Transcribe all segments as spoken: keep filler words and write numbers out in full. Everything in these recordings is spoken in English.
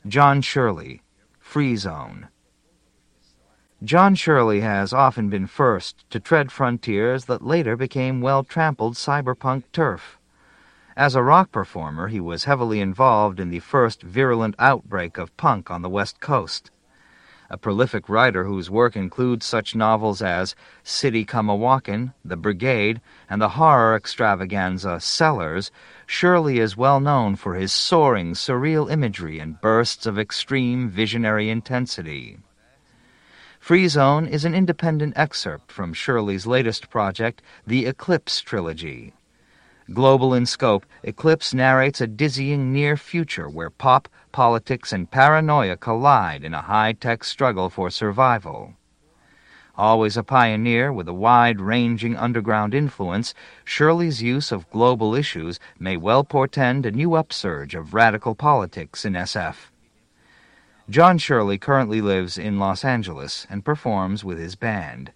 John Shirley, Free Zone. John Shirley has often been first to tread frontiers that later became well-trampled cyberpunk turf. As a rock performer, he was heavily involved in the first virulent outbreak of punk on the West Coast. A prolific writer whose work includes such novels as City Come A-Walkin', The Brigade, and the horror extravaganza Sellers, Shirley is well known for his soaring, surreal imagery and bursts of extreme visionary intensity. Free Zone is an independent excerpt from Shirley's latest project, the Eclipse Trilogy. Global in scope, Eclipse narrates a dizzying near future where pop, politics, and paranoia collide in a high-tech struggle for survival. Always a pioneer with a wide-ranging underground influence, Shirley's use of global issues may well portend a new upsurge of radical politics in S F. John Shirley currently lives in Los Angeles and performs with his band.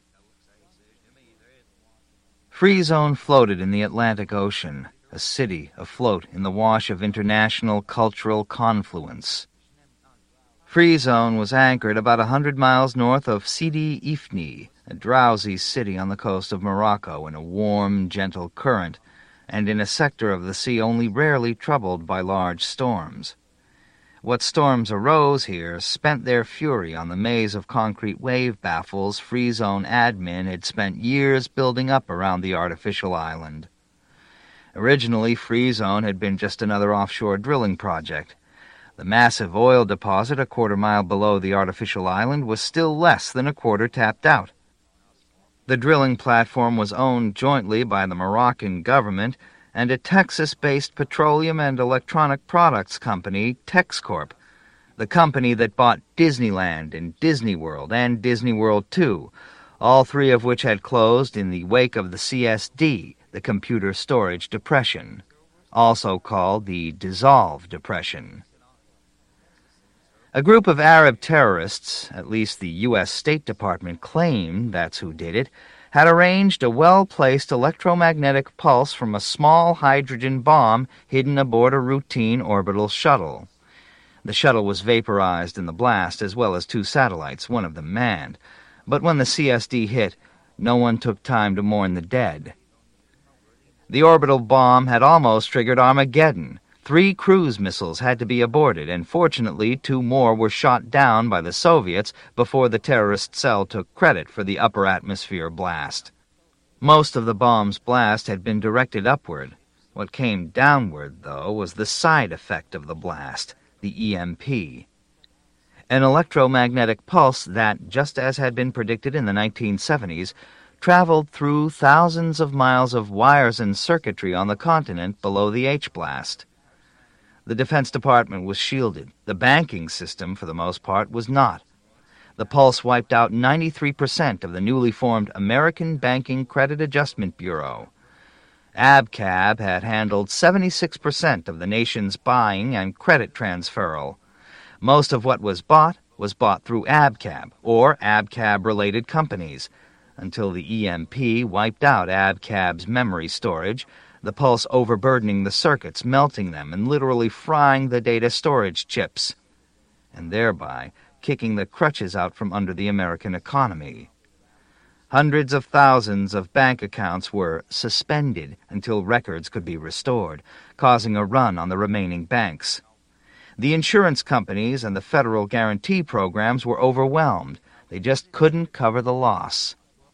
Free Zone floated in the Atlantic Ocean, a city afloat in the wash of international cultural confluence. Free Zone was anchored about a hundred miles north of Sidi Ifni, a drowsy city on the coast of Morocco in a warm, gentle current, and in a sector of the sea only rarely troubled by large storms. What storms arose here spent their fury on the maze of concrete wave baffles Free Zone admin had spent years building up around the artificial island. Originally, Free Zone had been just another offshore drilling project. The massive oil deposit a quarter mile below the artificial island was still less than a quarter tapped out. The drilling platform was owned jointly by the Moroccan government and a Texas-based petroleum and electronic products company, TexCorp, the company that bought Disneyland and Disney World and Disney World two, all three of which had closed in the wake of the C S D, the Computer Storage Depression, also called the Dissolve Depression. A group of Arab terrorists, at least the U S State Department claimed that's who did it, had arranged a well-placed electromagnetic pulse from a small hydrogen bomb hidden aboard a routine orbital shuttle. The shuttle was vaporized in the blast, as well as two satellites, one of them manned. But when the C S D hit, no one took time to mourn the dead. The orbital bomb had almost triggered Armageddon. Three cruise missiles had to be aborted, and fortunately two more were shot down by the Soviets before the terrorist cell took credit for the upper atmosphere blast. Most of the bomb's blast had been directed upward. What came downward, though, was the side effect of the blast, the E M P. An electromagnetic pulse that, just as had been predicted in the nineteen seventies, traveled through thousands of miles of wires and circuitry on the continent below the H-blast. The Defense Department was shielded. The banking system, for the most part, was not. The pulse wiped out ninety-three percent of the newly formed American Banking Credit Adjustment Bureau. ABCAB had handled seventy-six percent of the nation's buying and credit transferal. Most of what was bought was bought through ABCAB, or ABCAB-related companies, until the E M P wiped out ABCAB's memory storage, the pulse overburdening the circuits, melting them, and literally frying the data storage chips, and thereby kicking the crutches out from under the American economy. Hundreds of thousands of bank accounts were suspended until records could be restored, causing a run on the remaining banks. The insurance companies and the federal guarantee programs were overwhelmed. They just couldn't cover the loss.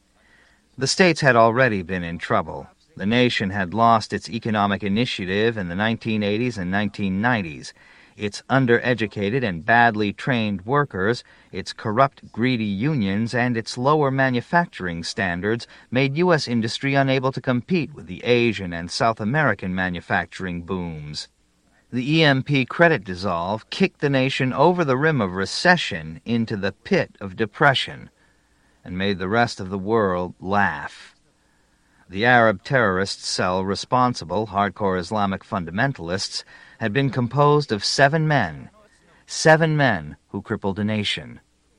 The states had already been in trouble. The nation had lost its economic initiative in the nineteen eighties and nineteen nineties. Its undereducated and badly trained workers, its corrupt, greedy unions, and its lower manufacturing standards made U S industry unable to compete with the Asian and South American manufacturing booms. The E M P credit dissolve kicked the nation over the rim of recession into the pit of depression and made the rest of the world laugh. The Arab terrorist cell responsible, hardcore Islamic fundamentalists, had been composed of seven men, seven men who crippled a nation.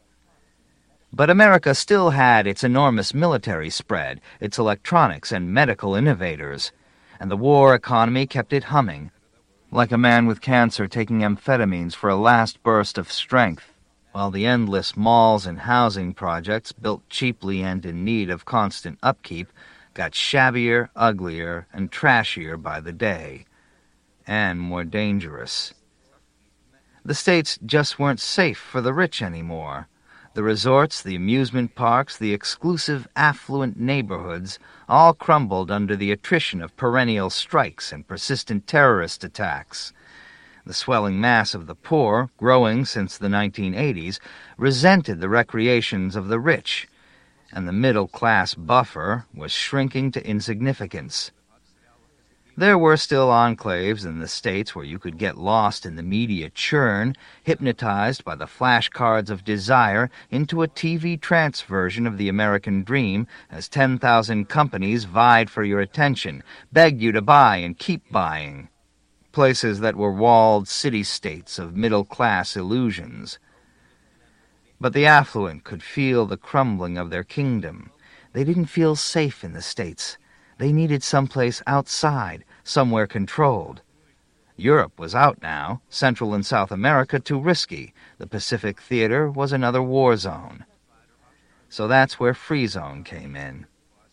But America still had its enormous military spread, its electronics and medical innovators, and the war economy kept it humming. like a man with cancer taking amphetamines for a last burst of strength, while the endless malls and housing projects, built cheaply and in need of constant upkeep, got shabbier, uglier, and trashier by the day, and more dangerous. The states just weren't safe for the rich anymore. The resorts, the amusement parks, the exclusive, affluent neighborhoods all crumbled under the attrition of perennial strikes and persistent terrorist attacks. The swelling mass of the poor, growing since the nineteen eighties, resented the recreations of the rich, and the middle-class buffer was shrinking to insignificance. There were still enclaves in the states where you could get lost in the media churn, hypnotized by the flashcards of desire into a T V trance version of the American dream as ten thousand companies vied for your attention, begged you to buy and keep buying. Places that were walled city-states of middle-class illusions. But the affluent could feel the crumbling of their kingdom. They didn't feel safe in the states. They needed someplace outside, somewhere controlled. Europe was out now, Central and South America too risky. The Pacific Theater was another war zone. So that's where Free Zone came in.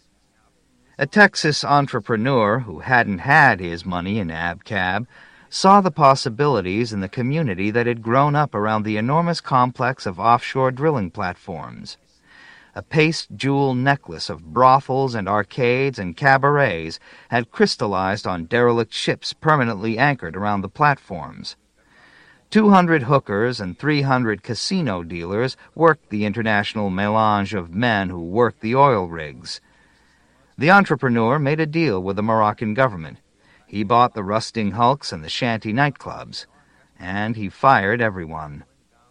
A Texas entrepreneur who hadn't had his money in AbCab saw the possibilities in the community that had grown up around the enormous complex of offshore drilling platforms. A paste jewel necklace of brothels and arcades and cabarets had crystallized on derelict ships permanently anchored around the platforms. Two hundred hookers and three hundred casino dealers worked the international melange of men who worked the oil rigs. The entrepreneur made a deal with the Moroccan government. He bought the rusting hulks and the shanty nightclubs, and he fired everyone.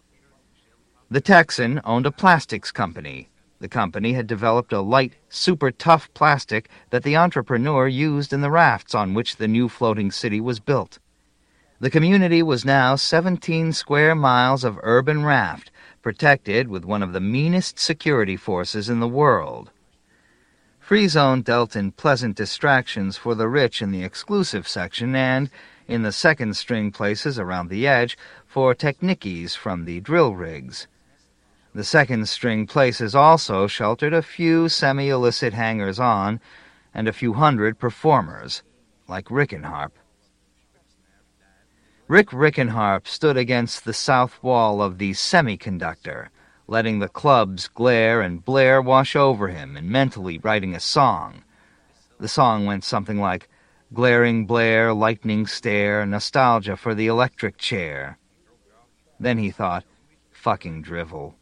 The Texan owned a plastics company. The company had developed a light, super-tough plastic that the entrepreneur used in the rafts on which the new floating city was built. The community was now seventeen square miles of urban raft, protected with one of the meanest security forces in the world. Free Zone dealt in pleasant distractions for the rich in the exclusive section and, in the second-string places around the edge, for technicians from the drill rigs. The second-string places also sheltered a few semi-illicit hangers-on and a few hundred performers, like Rickenharp. Rick Rickenharp stood against the south wall of the Semiconductor, letting the club's glare and blare wash over him and mentally writing a song. The song went something like, glaring blare, lightning stare, nostalgia for the electric chair. Then he thought, fucking drivel.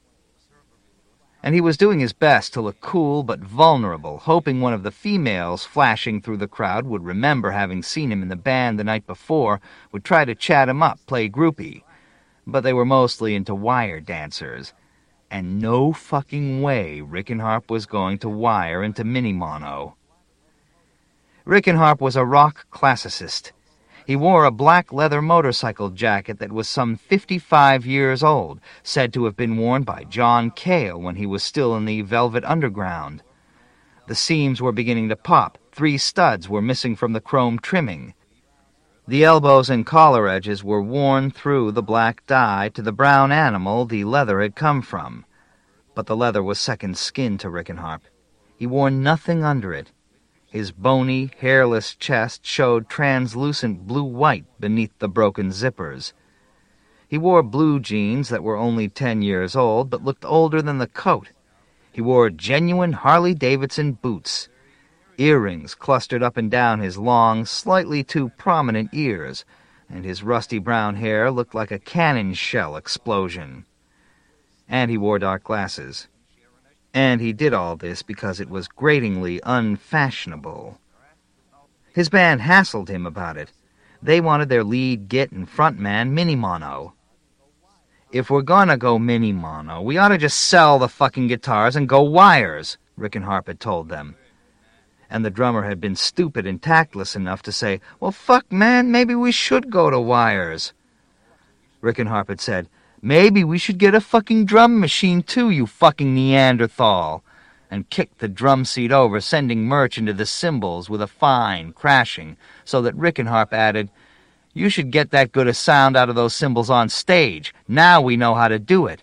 And he was doing his best to look cool but vulnerable, hoping one of the females flashing through the crowd would remember having seen him in the band the night before, would try to chat him up, play groupie. But they were mostly into wire dancers. And no fucking way Rickenharp was going to wire into mini-mono. Rickenharp was a rock classicist. He wore a black leather motorcycle jacket that was some fifty-five years old, said to have been worn by John Cale when he was still in the Velvet Underground. The seams were beginning to pop. Three studs were missing from the chrome trimming. The elbows and collar edges were worn through the black dye to the brown animal the leather had come from. But the leather was second skin to Rickenharp. He wore nothing under it. His bony, hairless chest showed translucent blue-white beneath the broken zippers. He wore blue jeans that were only ten years old but looked older than the coat. He wore genuine Harley-Davidson boots. Earrings clustered up and down his long, slightly too prominent ears, and his rusty brown hair looked like a cannon shell explosion. And he wore dark glasses. And he did all this because it was gratingly unfashionable. His band hassled him about it. They wanted their lead git and frontman mini-mono. If we're gonna go mini-mono, we ought to just sell the fucking guitars and go wires, Rickenharp had told them. And the drummer had been stupid and tactless enough to say, well, fuck, man, maybe we should go to wires. Rickenharp had said, maybe we should get a fucking drum machine too, you fucking Neanderthal, and kicked the drum seat over, sending Murch into the cymbals with a fine crashing, so that Rickenharp added, You should get that good a sound out of those cymbals on stage. Now we know how to do it."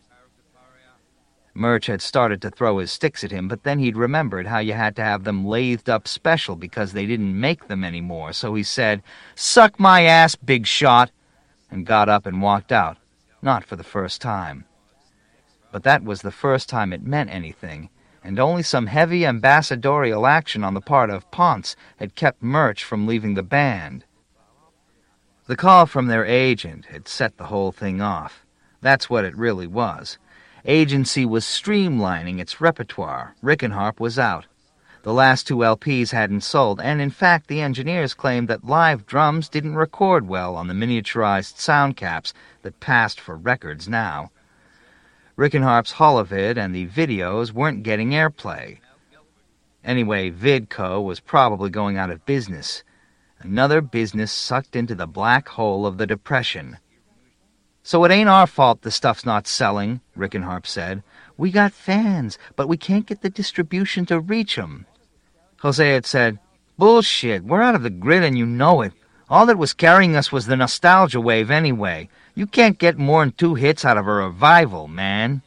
Murch had started to throw his sticks at him, but then he'd remembered how you had to have them lathed up special because they didn't make them anymore, so he said, "Suck my ass, big shot," and got up and walked out, not for the first time. But that was the first time it meant anything, and only some heavy ambassadorial action on the part of Ponce had kept Murch from leaving the band. The call from their agent had set the whole thing off. That's what it really was. Agency was streamlining its repertoire. Rickenharp was out. The last two L Ps hadn't sold, and in fact the engineers claimed that live drums didn't record well on the miniaturized sound caps that passed for records now. Rickenharp's holovid and the videos weren't getting airplay. Anyway, Vidco was probably going out of business. Another business sucked into the black hole of the Depression. "So it ain't our fault the stuff's not selling," Rickenharp said. "We got fans, but we can't get the distribution to reach 'em." Jose had said, "Bullshit, we're out of the grid and you know it. All that was carrying us was the nostalgia wave anyway. You can't get more'n two hits out of a revival, man."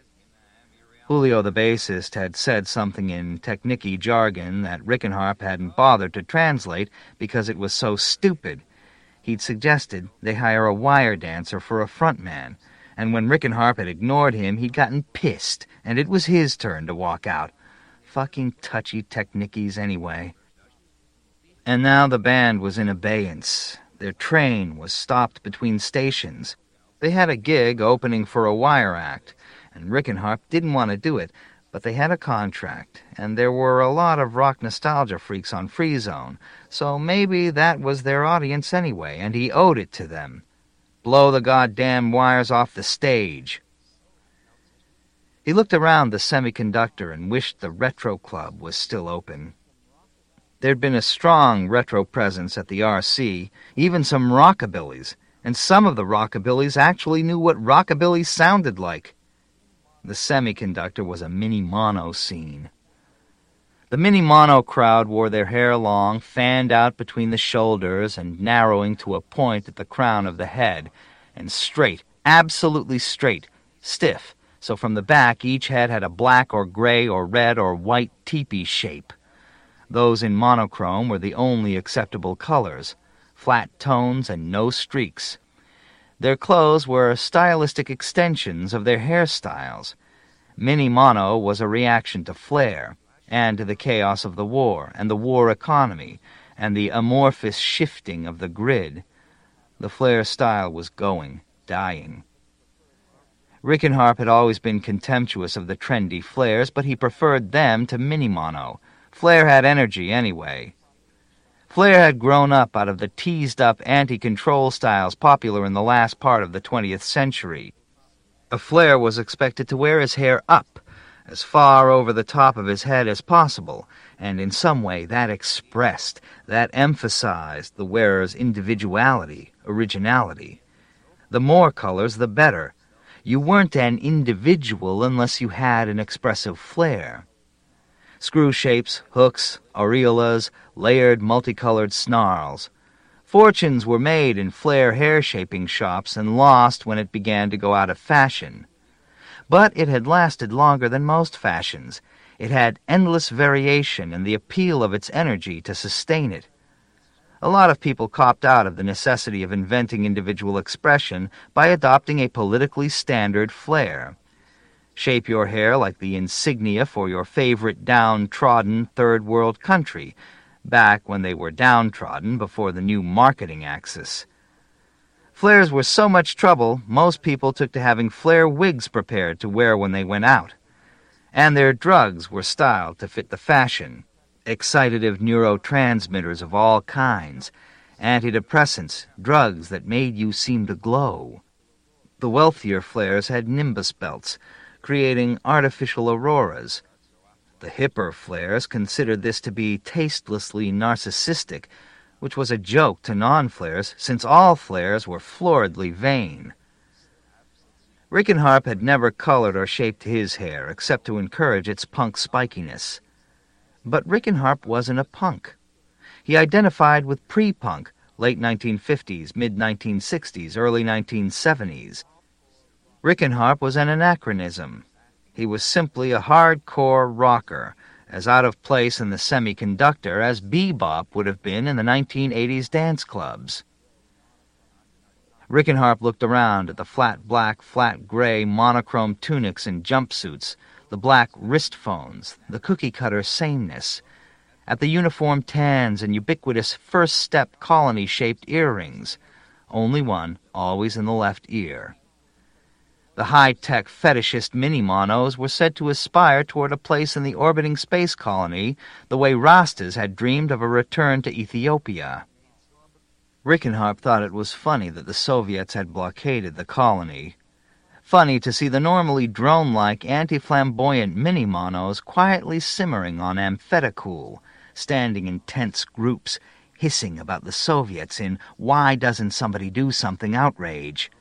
Julio, the bassist, had said something in Technicky jargon that Rickenharp hadn't bothered to translate because it was so stupid. He'd suggested they hire a wire dancer for a frontman, and when Rickenharp had ignored him, he'd gotten pissed, and it was his turn to walk out. Fucking touchy Technickies anyway. And now the band was in abeyance. Their train was stopped between stations. They had a gig opening for a wire act, and Rickenharp didn't want to do it, but they had a contract, and there were a lot of rock nostalgia freaks on Freezone, so maybe that was their audience anyway, and he owed it to them. Blow the goddamn wires off the stage. He looked around the Semiconductor and wished the Retro Club was still open. There'd been a strong retro presence at the R C, even some rockabillys, and some of the rockabillys actually knew what rockabilly sounded like. The Semiconductor was a mini-mono scene. The mini-mono crowd wore their hair long, fanned out between the shoulders and narrowing to a point at the crown of the head, and straight, absolutely straight, stiff, so from the back each head had a black or gray or red or white teepee shape. Those in monochrome were the only acceptable colors, flat tones and no streaks. Their clothes were stylistic extensions of their hairstyles. Mini-mono was a reaction to flair, and to the chaos of the war, and the war economy, and the amorphous shifting of the grid. The flair style was going, dying. Rickenharp had always been contemptuous of the trendy flares, but he preferred them to mini-mono. Flair had energy anyway. Flair had grown up out of the teased-up anti-control styles popular in the last part of the twentieth century. A Flair was expected to wear his hair up, as far over the top of his head as possible, and in some way that expressed, that emphasized the wearer's individuality, originality. The more colors, the better. You weren't an individual unless you had an expressive flair. Screw shapes, hooks, aureolas, layered multicolored snarls. Fortunes were made in Flair hair-shaping shops and lost when it began to go out of fashion. But it had lasted longer than most fashions. It had endless variation and the appeal of its energy to sustain it. A lot of people copped out of the necessity of inventing individual expression by adopting a politically standard flair. Shape your hair like the insignia for your favorite downtrodden third-world country, back when they were downtrodden before the new marketing axis. Flares were so much trouble, most people took to having flare wigs prepared to wear when they went out. And their drugs were styled to fit the fashion. Excitative neurotransmitters of all kinds, antidepressants, drugs that made you seem to glow. The wealthier flares had nimbus belts, creating artificial auroras. The hipper flares considered this to be tastelessly narcissistic, which was a joke to non-flares, since all flares were floridly vain. Rickenharp had never colored or shaped his hair, except to encourage its punk spikiness. But Rickenharp wasn't a punk. He identified with pre-punk, late nineteen fifties, mid nineteen sixties, early nineteen seventies. Rickenharp was an anachronism. He was simply a hardcore rocker, as out of place in the Semiconductor as bebop would have been in the nineteen eighties dance clubs. Rickenharp looked around at the flat black, flat gray monochrome tunics and jumpsuits, the black wrist phones, the cookie-cutter sameness, at the uniform tans and ubiquitous first-step colony-shaped earrings, only one, always in the left ear. The high-tech fetishist mini-monos were said to aspire toward a place in the orbiting space colony the way Rastas had dreamed of a return to Ethiopia. Rickenharp thought it was funny that the Soviets had blockaded the colony. Funny to see the normally drone-like anti-flamboyant mini-monos quietly simmering on Amphetacool, standing in tense groups, hissing about the Soviets in "Why doesn't somebody do something?" outrage.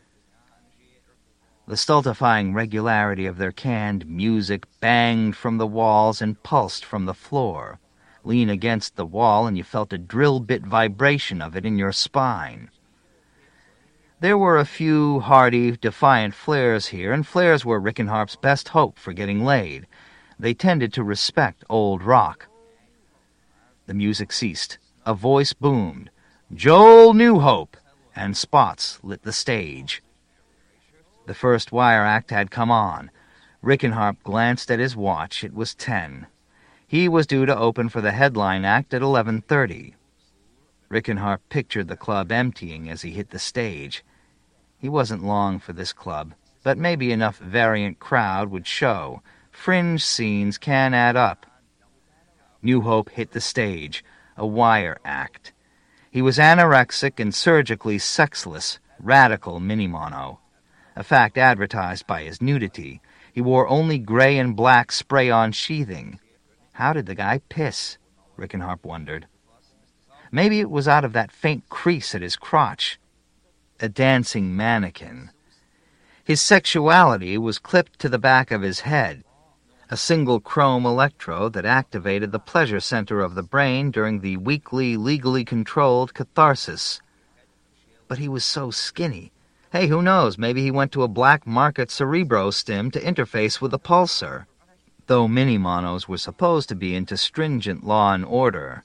The stultifying regularity of their canned music banged from the walls and pulsed from the floor. Lean against the wall and you felt a drill bit vibration of it in your spine. There were a few hardy, defiant flares here, and flares were Rickenharp's best hope for getting laid. They tended to respect old rock. The music ceased. A voice boomed, "Joel New Hope," and spots lit the stage. The first wire act had come on. Rickenharp glanced at his watch. It was ten. He was due to open for the headline act at eleven thirty. Rickenharp pictured the club emptying as he hit the stage. He wasn't long for this club, but maybe enough variant crowd would show. Fringe scenes can add up. New Hope hit the stage, a wire act. He was anorexic and surgically sexless, radical mini-mono, a fact advertised by his nudity. He wore only gray and black spray-on sheathing. How did the guy piss? Rickenharp wondered. Maybe it was out of that faint crease at his crotch. A dancing mannequin. His sexuality was clipped to the back of his head, a single chrome electrode that activated the pleasure center of the brain during the weekly, legally controlled catharsis. But he was so skinny. Hey, who knows, maybe he went to a black market cerebro-stim to interface with a pulsar, though mini-monos were supposed to be into stringent law and order.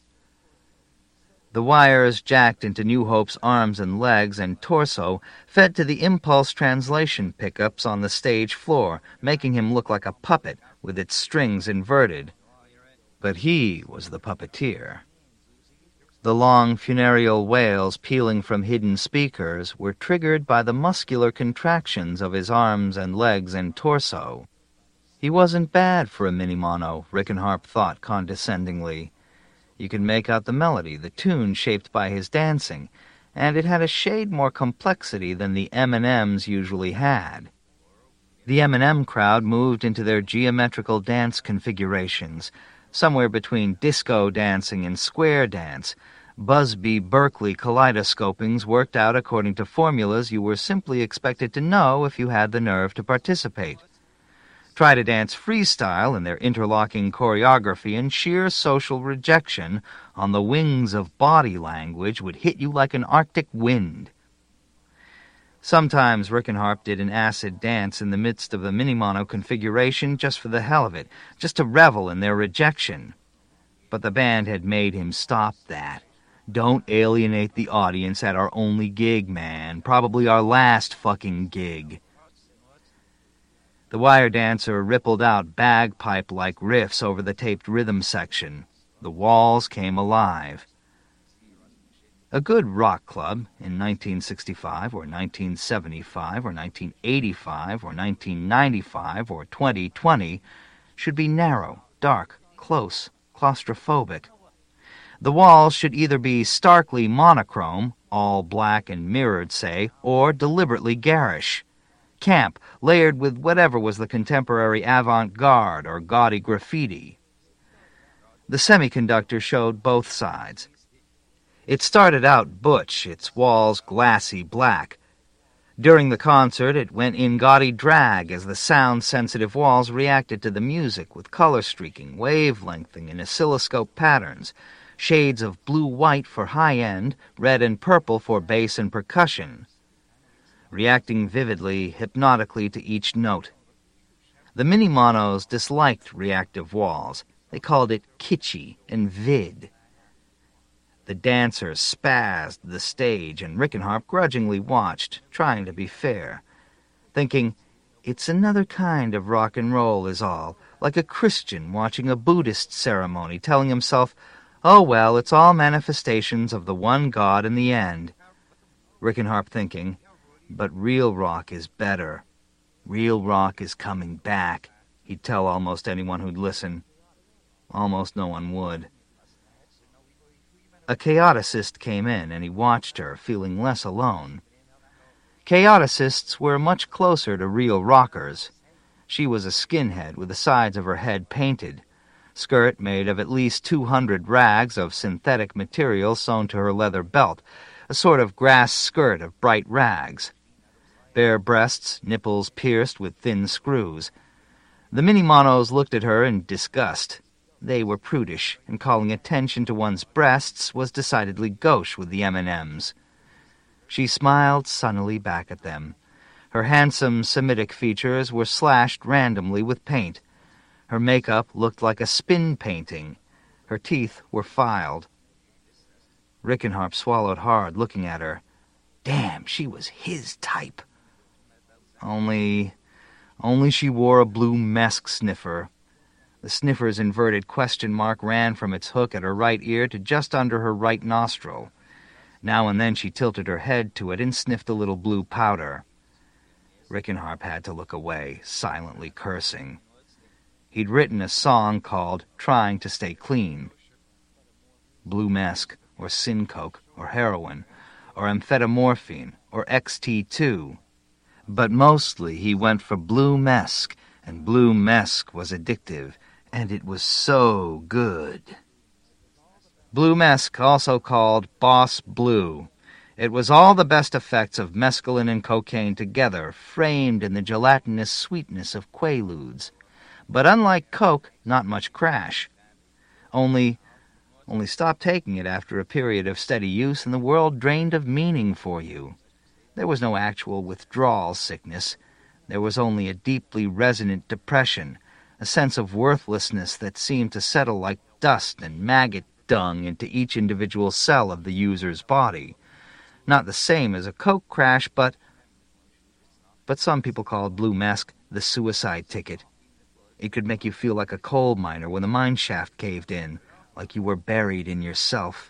The wires jacked into New Hope's arms and legs and torso fed to the impulse translation pickups on the stage floor, making him look like a puppet with its strings inverted. But he was the puppeteer. The long funereal wails pealing from hidden speakers were triggered by the muscular contractions of his arms and legs and torso. He wasn't bad for a mini-mono, Rickenharp thought condescendingly. You could make out the melody, the tune shaped by his dancing, and it had a shade more complexity than the M and M's usually had. The M and M crowd moved into their geometrical dance configurations, somewhere between disco dancing and square dance. Busby Berkeley kaleidoscopings worked out according to formulas you were simply expected to know if you had the nerve to participate. Try to dance freestyle in their interlocking choreography, and sheer social rejection on the wings of body language would hit you like an Arctic wind. Sometimes Rickenharp did an acid dance in the midst of a mini-mono configuration just for the hell of it, just to revel in their rejection. But the band had made him stop that. Don't alienate the audience at our only gig, man. Probably our last fucking gig. The wire dancer rippled out bagpipe-like riffs over the taped rhythm section. The walls came alive. A good rock club in nineteen sixty-five or nineteen seventy-five or nineteen eighty-five or nineteen ninety-five or twenty twenty should be narrow, dark, close, claustrophobic. The walls should either be starkly monochrome, all black and mirrored, say, or deliberately garish. Camp, layered with whatever was the contemporary avant-garde or gaudy graffiti. The Semiconductor showed both sides. It started out butch, its walls glassy black. During the concert, it went in gaudy drag as the sound-sensitive walls reacted to the music with color streaking, wavelengthing, and oscilloscope patterns, shades of blue-white for high-end, red and purple for bass and percussion, reacting vividly, hypnotically to each note. The mini-monos disliked reactive walls. They called it kitschy and vid. The dancers spazzed the stage, and Rickenharp grudgingly watched, trying to be fair, thinking, it's another kind of rock and roll is all, like a Christian watching a Buddhist ceremony, telling himself, oh well, it's all manifestations of the one God in the end. Rickenharp thinking, but real rock is better. Real rock is coming back, he'd tell almost anyone who'd listen. Almost no one would. A chaoticist came in, and he watched her, feeling less alone. Chaoticists were much closer to real rockers. She was a skinhead with the sides of her head painted, skirt made of at least two hundred rags of synthetic material sewn to her leather belt, a sort of grass skirt of bright rags. Bare breasts, nipples pierced with thin screws. The mini-monos looked at her in disgust. They were prudish, and calling attention to one's breasts was decidedly gauche with the M and M's. She smiled sunnily back at them. Her handsome Semitic features were slashed randomly with paint. Her makeup looked like a spin painting. Her teeth were filed. Rickenharp swallowed hard, looking at her. Damn, she was his type. Only... only she wore a blue mesk sniffer. The sniffer's inverted question mark ran from its hook at her right ear to just under her right nostril. Now and then she tilted her head to it and sniffed a little blue powder. Rickenharp had to look away, silently cursing. He'd written a song called Trying to Stay Clean. Blue mesk, or syncoke, or heroin, or amphetamorphine, or X T two. But mostly he went for blue mesk, and blue mesk was addictive, and it was so good. Blue mesk, also called Boss Blue. It was all the best effects of mescaline and cocaine together, framed in the gelatinous sweetness of quaaludes. But unlike coke, not much crash. Only, only stop taking it after a period of steady use, and the world drained of meaning for you. There was no actual withdrawal sickness. There was only a deeply resonant depression, a sense of worthlessness that seemed to settle like dust and maggot dung into each individual cell of the user's body. Not the same as a coke crash, but... But some people called blue mesk the suicide ticket. It could make you feel like a coal miner when the mine shaft caved in, like you were buried in yourself.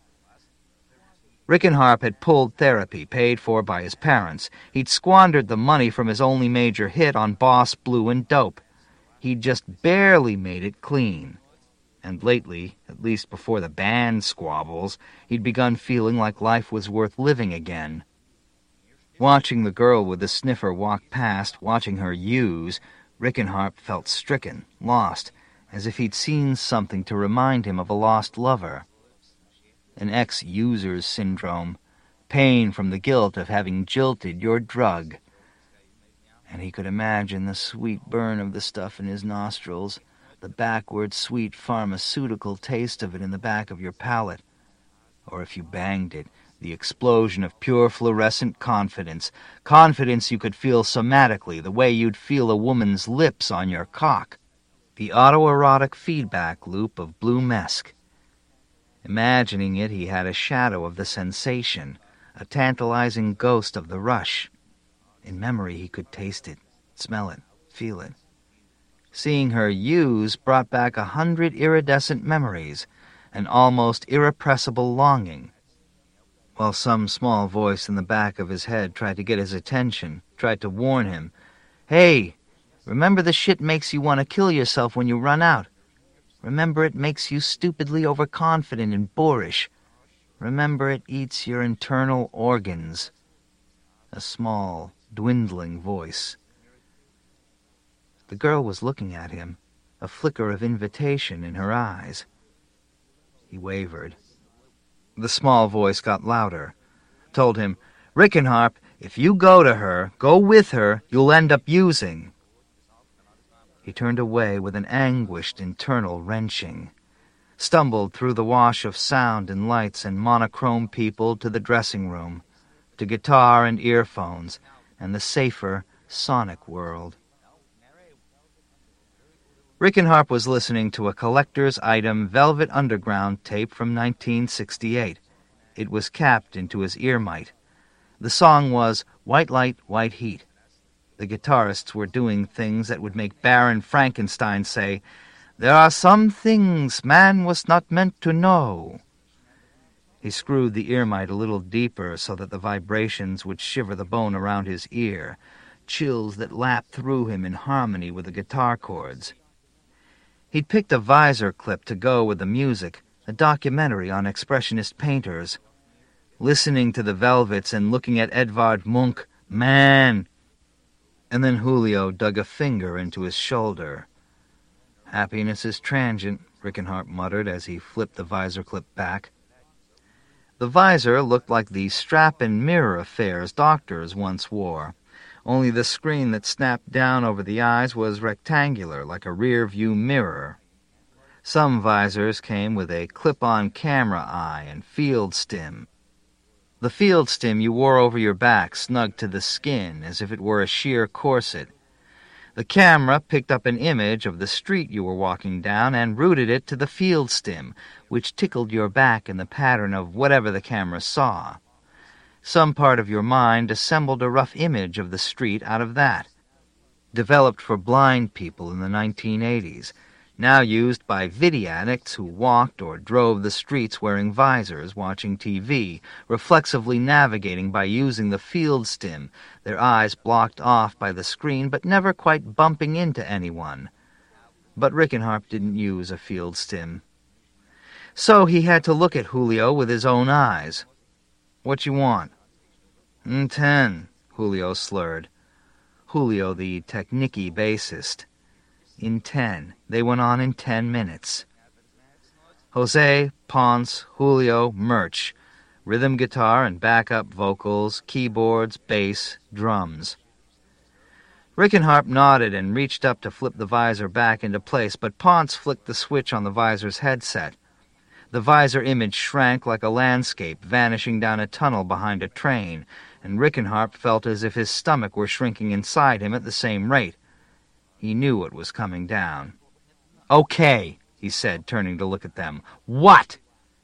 Rickenharp had pulled therapy, paid for by his parents. He'd squandered the money from his only major hit on Boss Blue and dope. He'd just barely made it clean. And lately, at least before the band squabbles, he'd begun feeling like life was worth living again. Watching the girl with the sniffer walk past, watching her use, Rickenharp felt stricken, lost, as if he'd seen something to remind him of a lost lover. An ex-user's syndrome, pain from the guilt of having jilted your drug. And he could imagine the sweet burn of the stuff in his nostrils, the backward sweet pharmaceutical taste of it in the back of your palate. Or if you banged it, the explosion of pure fluorescent confidence, confidence you could feel somatically, the way you'd feel a woman's lips on your cock. The autoerotic feedback loop of blue mesk. Imagining it, he had a shadow of the sensation, a tantalizing ghost of the rush. In memory, he could taste it, smell it, feel it. Seeing her use brought back a hundred iridescent memories, an almost irrepressible longing. While some small voice in the back of his head tried to get his attention, tried to warn him, "Hey, remember the shit makes you want to kill yourself when you run out. Remember it makes you stupidly overconfident and boorish. Remember it eats your internal organs." A small, dwindling voice. The girl was looking at him, a flicker of invitation in her eyes. He wavered. The small voice got louder, told him, "Rickenharp, if you go to her, go with her, you'll end up using." He turned away with an anguished internal wrenching. stumbled through the wash of sound and lights and monochrome people to the dressing room, to guitar and earphones, and the safer, sonic world. Rickenharp was listening to a collector's item Velvet Underground tape from nineteen sixty-eight. It was capped into his ear mite. The song was White Light, White Heat. The guitarists were doing things that would make Baron Frankenstein say, "There are some things man was not meant to know." He screwed the ear mite a little deeper so that the vibrations would shiver the bone around his ear, chills that lapped through him in harmony with the guitar chords. He'd picked a visor clip to go with the music, a documentary on expressionist painters. Listening to the Velvets and looking at Edvard Munch, man! And then Julio dug a finger into his shoulder. "Happiness is transient," Rickenharp muttered as he flipped the visor clip back. The visor looked like the strap and mirror affairs doctors once wore, only the screen that snapped down over the eyes was rectangular, like a rear-view mirror. Some visors came with a clip-on camera eye and field stim. The field stim you wore over your back snug to the skin as if it were a sheer corset. The camera picked up an image of the street you were walking down and routed it to the field stim, which tickled your back in the pattern of whatever the camera saw. Some part of your mind assembled a rough image of the street out of that. Developed for blind people in the nineteen eighties, now used by vidiaddicts who walked or drove the streets wearing visors, watching T V, reflexively navigating by using the field stim, their eyes blocked off by the screen but never quite bumping into anyone. But Rickenharp didn't use a field stim. So he had to look at Julio with his own eyes. "What you want?" "Mm, ten," Julio slurred. Julio, the Technique bassist. In ten. They went on in ten minutes. Jose, Ponce, Julio, Murch. Rhythm guitar and backup vocals, keyboards, bass, drums. Rickenharp nodded and reached up to flip the visor back into place, but Ponce flicked the switch on the visor's headset. The visor image shrank like a landscape vanishing down a tunnel behind a train, and Rickenharp felt as if his stomach were shrinking inside him at the same rate. He knew what was coming down. "Okay," he said, turning to look at them. "What?"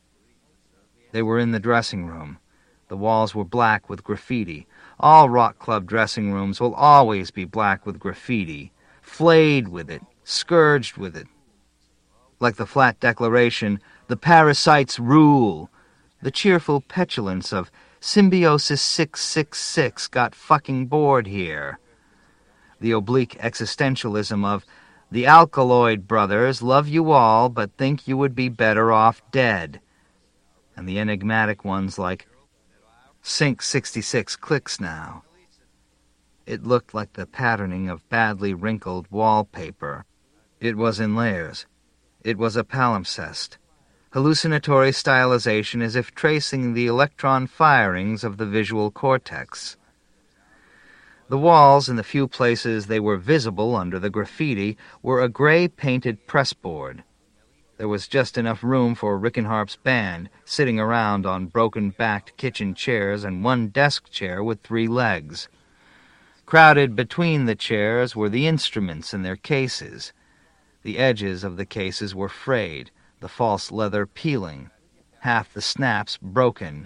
They were in the dressing room. The walls were black with graffiti. All rock club dressing rooms will always be black with graffiti, flayed with it, scourged with it. Like the flat declaration, "The parasites rule," the cheerful petulance of Symbiosis six six six got fucking bored here. The oblique existentialism of "The Alkaloid brothers love you all but think you would be better off dead." And the enigmatic ones like Sync sixty-six clicks now. It looked like the patterning of badly wrinkled wallpaper. It was in layers. It was a palimpsest. Hallucinatory stylization as if tracing the electron firings of the visual cortex. The walls, in the few places they were visible under the graffiti, were a gray-painted pressboard. There was just enough room for Rickenharp's band, sitting around on broken-backed kitchen chairs and one desk chair with three legs. Crowded between the chairs were the instruments in their cases. The edges of the cases were frayed, the false leather peeling, half the snaps broken.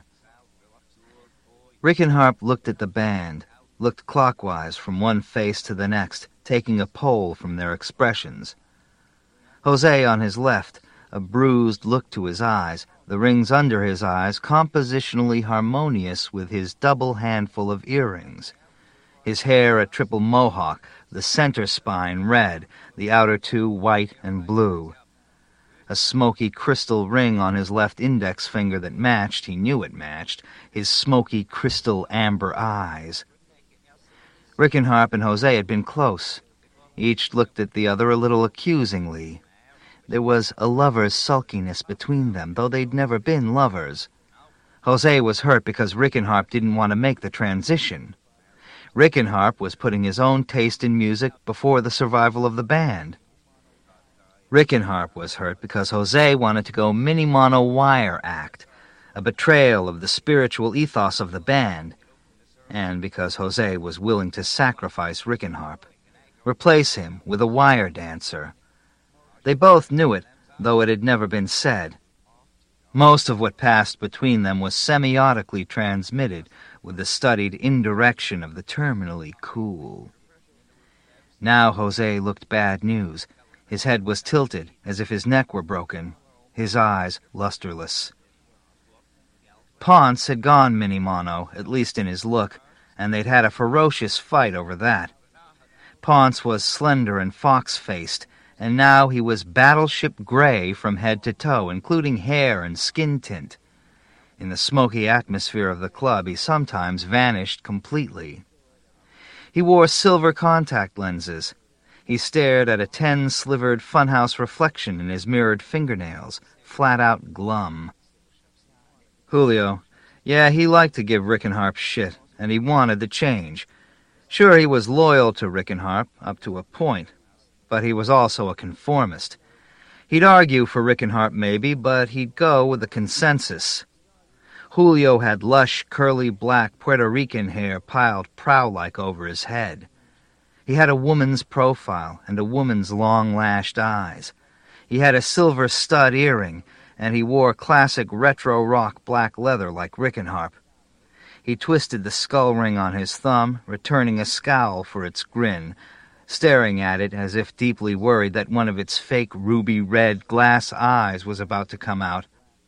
Rickenharp looked at the band, looked clockwise from one face to the next, taking a poll from their expressions. Jose on his left, a bruised look to his eyes, the rings under his eyes compositionally harmonious with his double handful of earrings. His hair a triple mohawk, the center spine red, the outer two white and blue. A smoky crystal ring on his left index finger that matched, he knew it matched, his smoky crystal amber eyes. Rickenharp and Jose had been close. Each looked at the other a little accusingly. There was a lover's sulkiness between them, though they'd never been lovers. Jose was hurt because Rickenharp didn't want to make the transition. Rickenharp was putting his own taste in music before the survival of the band. Rickenharp was hurt because Jose wanted to go mini mono wire act, a betrayal of the spiritual ethos of the band, and because Jose was willing to sacrifice Rickenharp, replace him with a wire dancer. They both knew it, though it had never been said. Most of what passed between them was semiotically transmitted with the studied indirection of the terminally cool. Now Jose looked bad news. His head was tilted, as if his neck were broken, his eyes lusterless. Ponce had gone mini-mono, at least in his look, and they'd had a ferocious fight over that. Ponce was slender and fox-faced, and now he was battleship gray from head to toe, including hair and skin tint. In the smoky atmosphere of the club, he sometimes vanished completely. He wore silver contact lenses. He stared at a ten-slivered funhouse reflection in his mirrored fingernails, flat-out glum. Julio, yeah, he liked to give Rickenharp shit, and he wanted the change. Sure, he was loyal to Rickenharp, up to a point, but he was also a conformist. He'd argue for Rickenharp maybe, but he'd go with the consensus. Julio had lush, curly black Puerto Rican hair piled prow-like over his head. He had a woman's profile and a woman's long-lashed eyes. He had a silver stud earring, and he wore classic retro-rock black leather like Rickenharp. He twisted the skull ring on his thumb, returning a scowl for its grin, staring at it as if deeply worried that one of its fake ruby-red glass eyes was about to come out.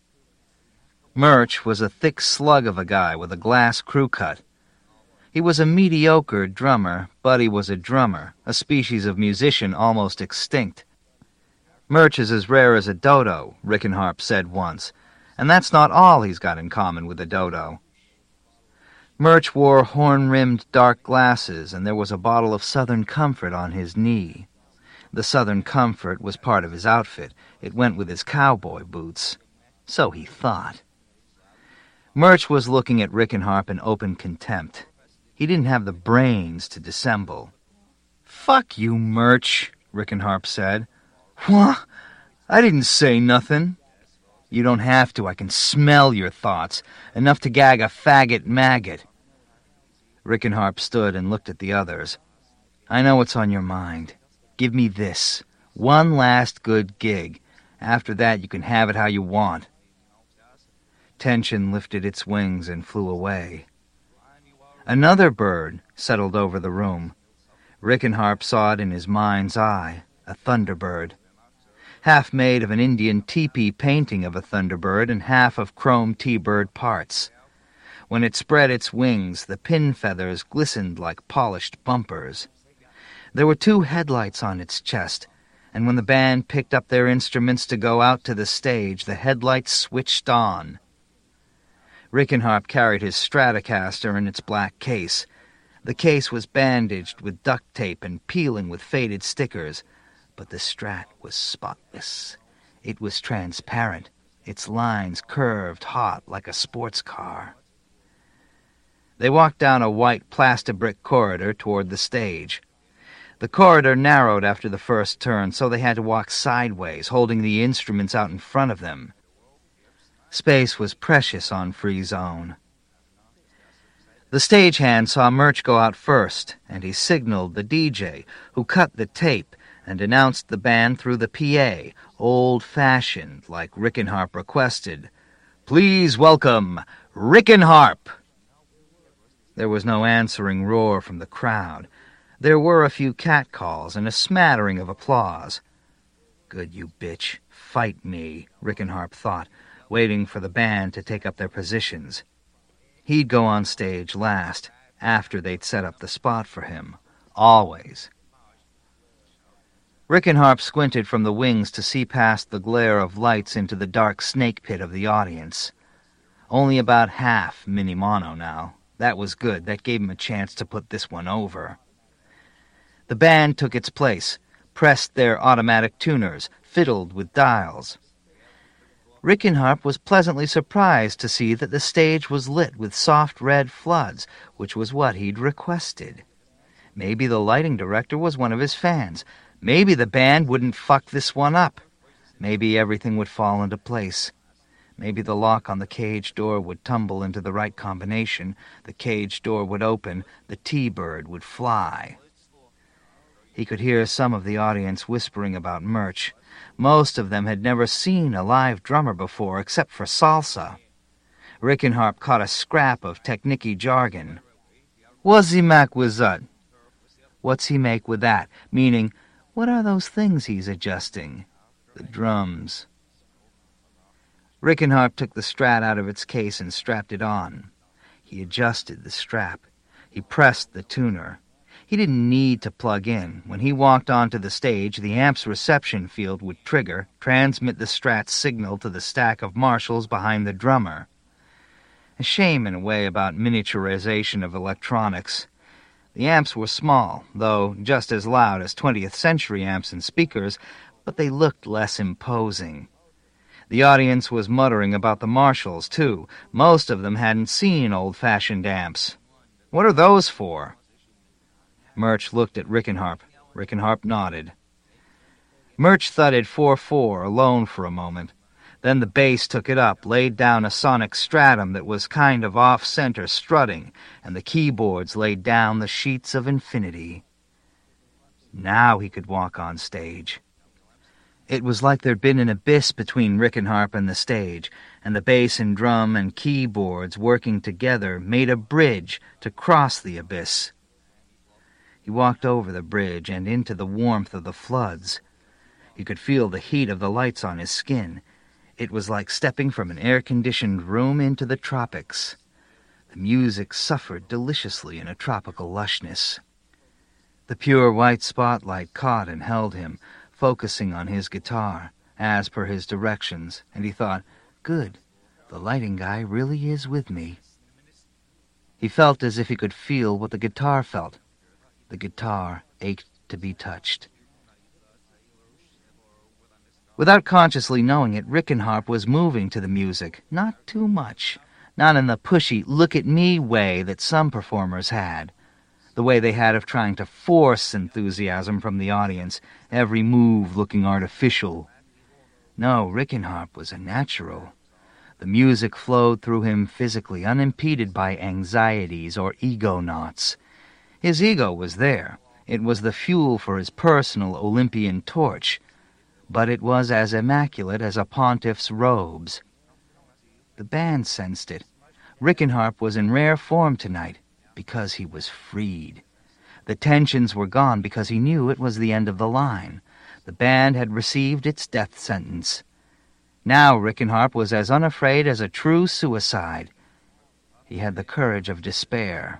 Murch was a thick slug of a guy with a glass crew cut. He was a mediocre drummer, but he was a drummer, a species of musician almost extinct. Murch is as rare as a dodo, Rickenharp said once, and that's not all he's got in common with a dodo. Murch wore horn-rimmed dark glasses, and there was a bottle of Southern Comfort on his knee. The Southern Comfort was part of his outfit. It went with his cowboy boots. So he thought. Murch was looking at Rickenharp in open contempt. He didn't have the brains to dissemble. "Fuck you, Murch," Rickenharp said. "What? I didn't say nothing." "You don't have to. I can smell your thoughts. Enough to gag a faggot maggot." Rickenharp stood and looked at the others. "I know what's on your mind. Give me this. One last good gig. After that, you can have it how you want." Tension lifted its wings and flew away. Another bird settled over the room. Rickenharp saw it in his mind's eye, a thunderbird. Half made of an Indian teepee painting of a thunderbird and half of chrome T-bird parts. When it spread its wings, the pin feathers glistened like polished bumpers. There were two headlights on its chest, and when the band picked up their instruments to go out to the stage, the headlights switched on. Rickenharp carried his Stratocaster in its black case. The case was bandaged with duct tape and peeling with faded stickers, but the Strat was spotless. It was transparent, its lines curved hot like a sports car. They walked down a white plaster-brick corridor toward the stage. The corridor narrowed after the first turn, so they had to walk sideways, holding the instruments out in front of them. Space was precious on Free Zone. The stagehand saw Murch go out first, and he signaled the D J, who cut the tape and announced the band through the P A, old-fashioned, like Rickenharp requested. "Please welcome Rickenharp!" There was no answering roar from the crowd. There were a few catcalls and a smattering of applause. "Good, you bitch. Fight me," Rickenharp thought, waiting for the band to take up their positions. He'd go on stage last, after they'd set up the spot for him. Always. Rickenharp squinted from the wings to see past the glare of lights into the dark snake pit of the audience. Only about half mini-mono now. That was good. That gave him a chance to put this one over. The band took its place, pressed their automatic tuners, fiddled with dials. Rickenharp was pleasantly surprised to see that the stage was lit with soft red floods, which was what he'd requested. Maybe the lighting director was one of his fans. Maybe the band wouldn't fuck this one up. Maybe everything would fall into place. Maybe the lock on the cage door would tumble into the right combination, the cage door would open, the T-bird would fly. He could hear some of the audience whispering about merch. Most of them had never seen a live drummer before, except for salsa. Rickenharp caught a scrap of Technicky jargon. What's he make with that? What's he make with that? Meaning, what are those things he's adjusting? The drums. Rickenharp took the Strat out of its case and strapped it on. He adjusted the strap. He pressed the tuner. He didn't need to plug in. When he walked onto the stage, the amp's reception field would trigger, transmit the Strat's signal to the stack of Marshalls behind the drummer. A shame, in a way, about miniaturization of electronics. The amps were small, though just as loud as twentieth century amps and speakers, but they looked less imposing. The audience was muttering about the Marshalls, too. Most of them hadn't seen old-fashioned amps. What are those for? Murch looked at Rickenharp. Rickenharp nodded. Murch thudded four four alone for a moment. Then the bass took it up, laid down a sonic stratum that was kind of off-center strutting, and the keyboards laid down the sheets of infinity. Now he could walk on stage. It was like there'd been an abyss between Rickenharp and the stage, and the bass and drum and keyboards working together made a bridge to cross the abyss. He walked over the bridge and into the warmth of the floods. He could feel the heat of the lights on his skin. It was like stepping from an air-conditioned room into the tropics. The music suffered deliciously in a tropical lushness. The pure white spotlight caught and held him, focusing on his guitar, as per his directions, and he thought, good, the lighting guy really is with me. He felt as if he could feel what the guitar felt. The guitar ached to be touched. Without consciously knowing it, Rickenharp was moving to the music. Not too much. Not in the pushy, look-at-me way that some performers had. The way they had of trying to force enthusiasm from the audience, every move looking artificial. No, Rickenharp was a natural. The music flowed through him physically, unimpeded by anxieties or ego knots. His ego was there. It was the fuel for his personal Olympian torch. But it was as immaculate as a pontiff's robes. The band sensed it. Rickenharp was in rare form tonight, because he was freed. The tensions were gone because he knew it was the end of the line. The band had received its death sentence. Now Rickenharp was as unafraid as a true suicide. He had the courage of despair.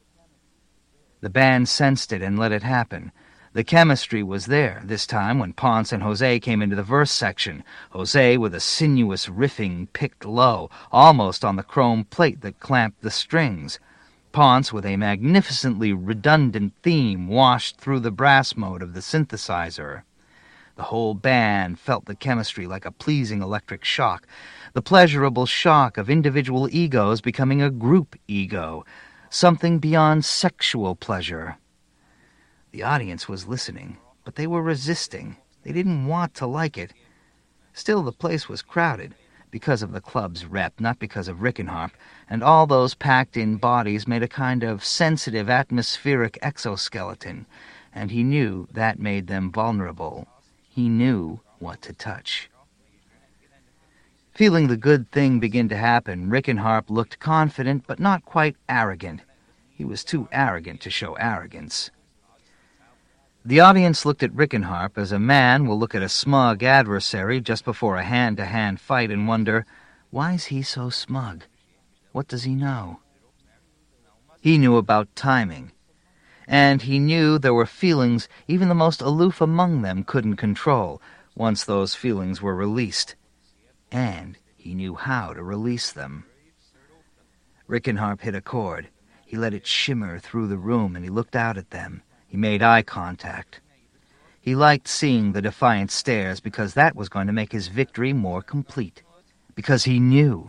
The band sensed it and let it happen. The chemistry was there, this time, when Ponce and Jose came into the verse section. Jose with a sinuous riffing picked low, almost on the chrome plate that clamped the strings. Ponce with a magnificently redundant theme washed through the brass mode of the synthesizer. The whole band felt the chemistry like a pleasing electric shock, the pleasurable shock of individual egos becoming a group ego, something beyond sexual pleasure. The audience was listening, but they were resisting. They didn't want to like it. Still, the place was crowded, because of the club's rep, not because of Rickenharp, and all those packed-in bodies made a kind of sensitive atmospheric exoskeleton, and he knew that made them vulnerable. He knew what to touch. Feeling the good thing begin to happen, Rickenharp looked confident but not quite arrogant. He was too arrogant to show arrogance. The audience looked at Rickenharp as a man will look at a smug adversary just before a hand-to-hand fight and wonder, why is he so smug? What does he know? He knew about timing, and he knew there were feelings even the most aloof among them couldn't control once those feelings were released. And he knew how to release them. Rickenharp hit a chord. He let it shimmer through the room, and he looked out at them. He made eye contact. He liked seeing the defiant stares because that was going to make his victory more complete. Because he knew.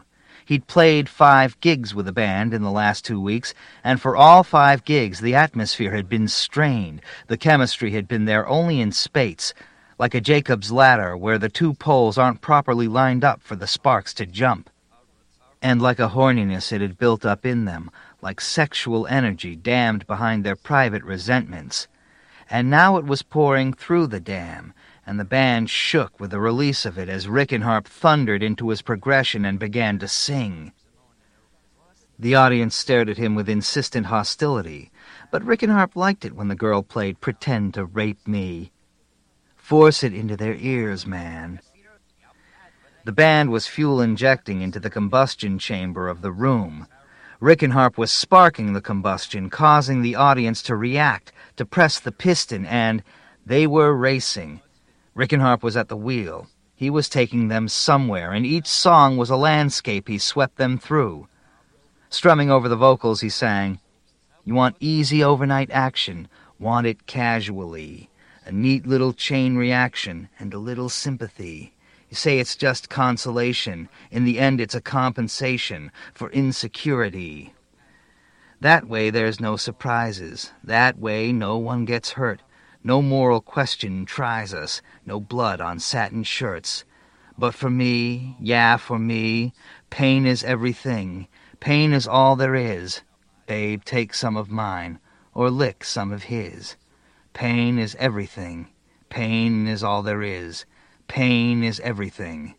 He'd played five gigs with the band in the last two weeks, and for all five gigs the atmosphere had been strained. The chemistry had been there only in spates, like a Jacob's ladder where the two poles aren't properly lined up for the sparks to jump. And like a horniness it had built up in them, like sexual energy dammed behind their private resentments. And now it was pouring through the dam, and the band shook with the release of it as Rickenharp thundered into his progression and began to sing. The audience stared at him with insistent hostility, but Rickenharp liked it when the girl played Pretend to Rape Me. Force it into their ears, man. The band was fuel-injecting into the combustion chamber of the room. Rickenharp was sparking the combustion, causing the audience to react, to press the piston, and they were racing. Rickenharp was at the wheel. He was taking them somewhere, and each song was a landscape he swept them through. Strumming over the vocals, he sang, "You want easy overnight action, want it casually, a neat little chain reaction, and a little sympathy. You say it's just consolation. In the end, it's a compensation for insecurity. That way there's no surprises. That way no one gets hurt. No moral question tries us, no blood on satin shirts. But for me, yeah, for me, pain is everything. Pain is all there is. Babe, take some of mine, or lick some of his. Pain is everything. Pain is all there is. Pain is everything."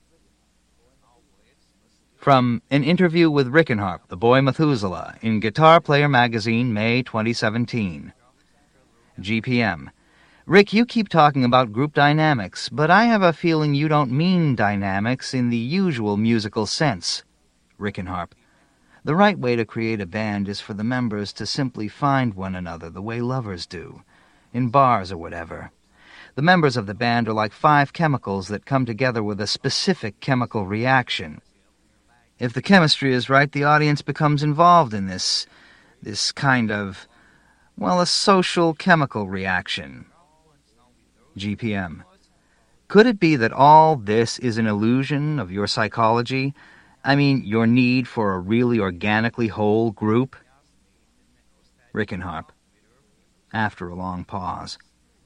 From an interview with Rickenharp, the boy Methuselah, in Guitar Player magazine, May twenty seventeen. G P M. Rick, you keep talking about group dynamics, but I have a feeling you don't mean dynamics in the usual musical sense. Rickenharp. The right way to create a band is for the members to simply find one another the way lovers do, in bars or whatever. The members of the band are like five chemicals that come together with a specific chemical reaction. If the chemistry is right, the audience becomes involved in this, this kind of, well, a social chemical reaction. G P M. Could it be that all this is an illusion of your psychology? I mean, your need for a really organically whole group? Rickenharp. After a long pause.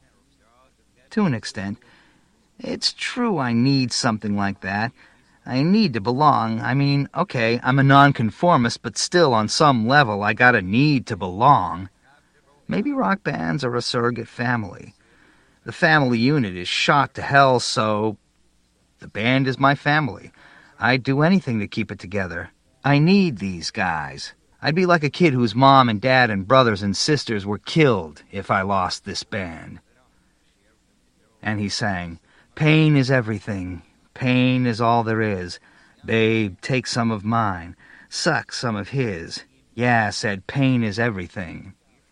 To an extent. It's true I need something like that. I need to belong. I mean, okay, I'm a nonconformist, but still, on some level, I got a need to belong. Maybe rock bands are a surrogate family. The family unit is shot to hell, so the band is my family. I'd do anything to keep it together. I need these guys. I'd be like a kid whose mom and dad and brothers and sisters were killed if I lost this band. And he sang, "Pain is everything. Pain is all there is. Babe, take some of mine. Suck some of his. Yeah, said pain is everything."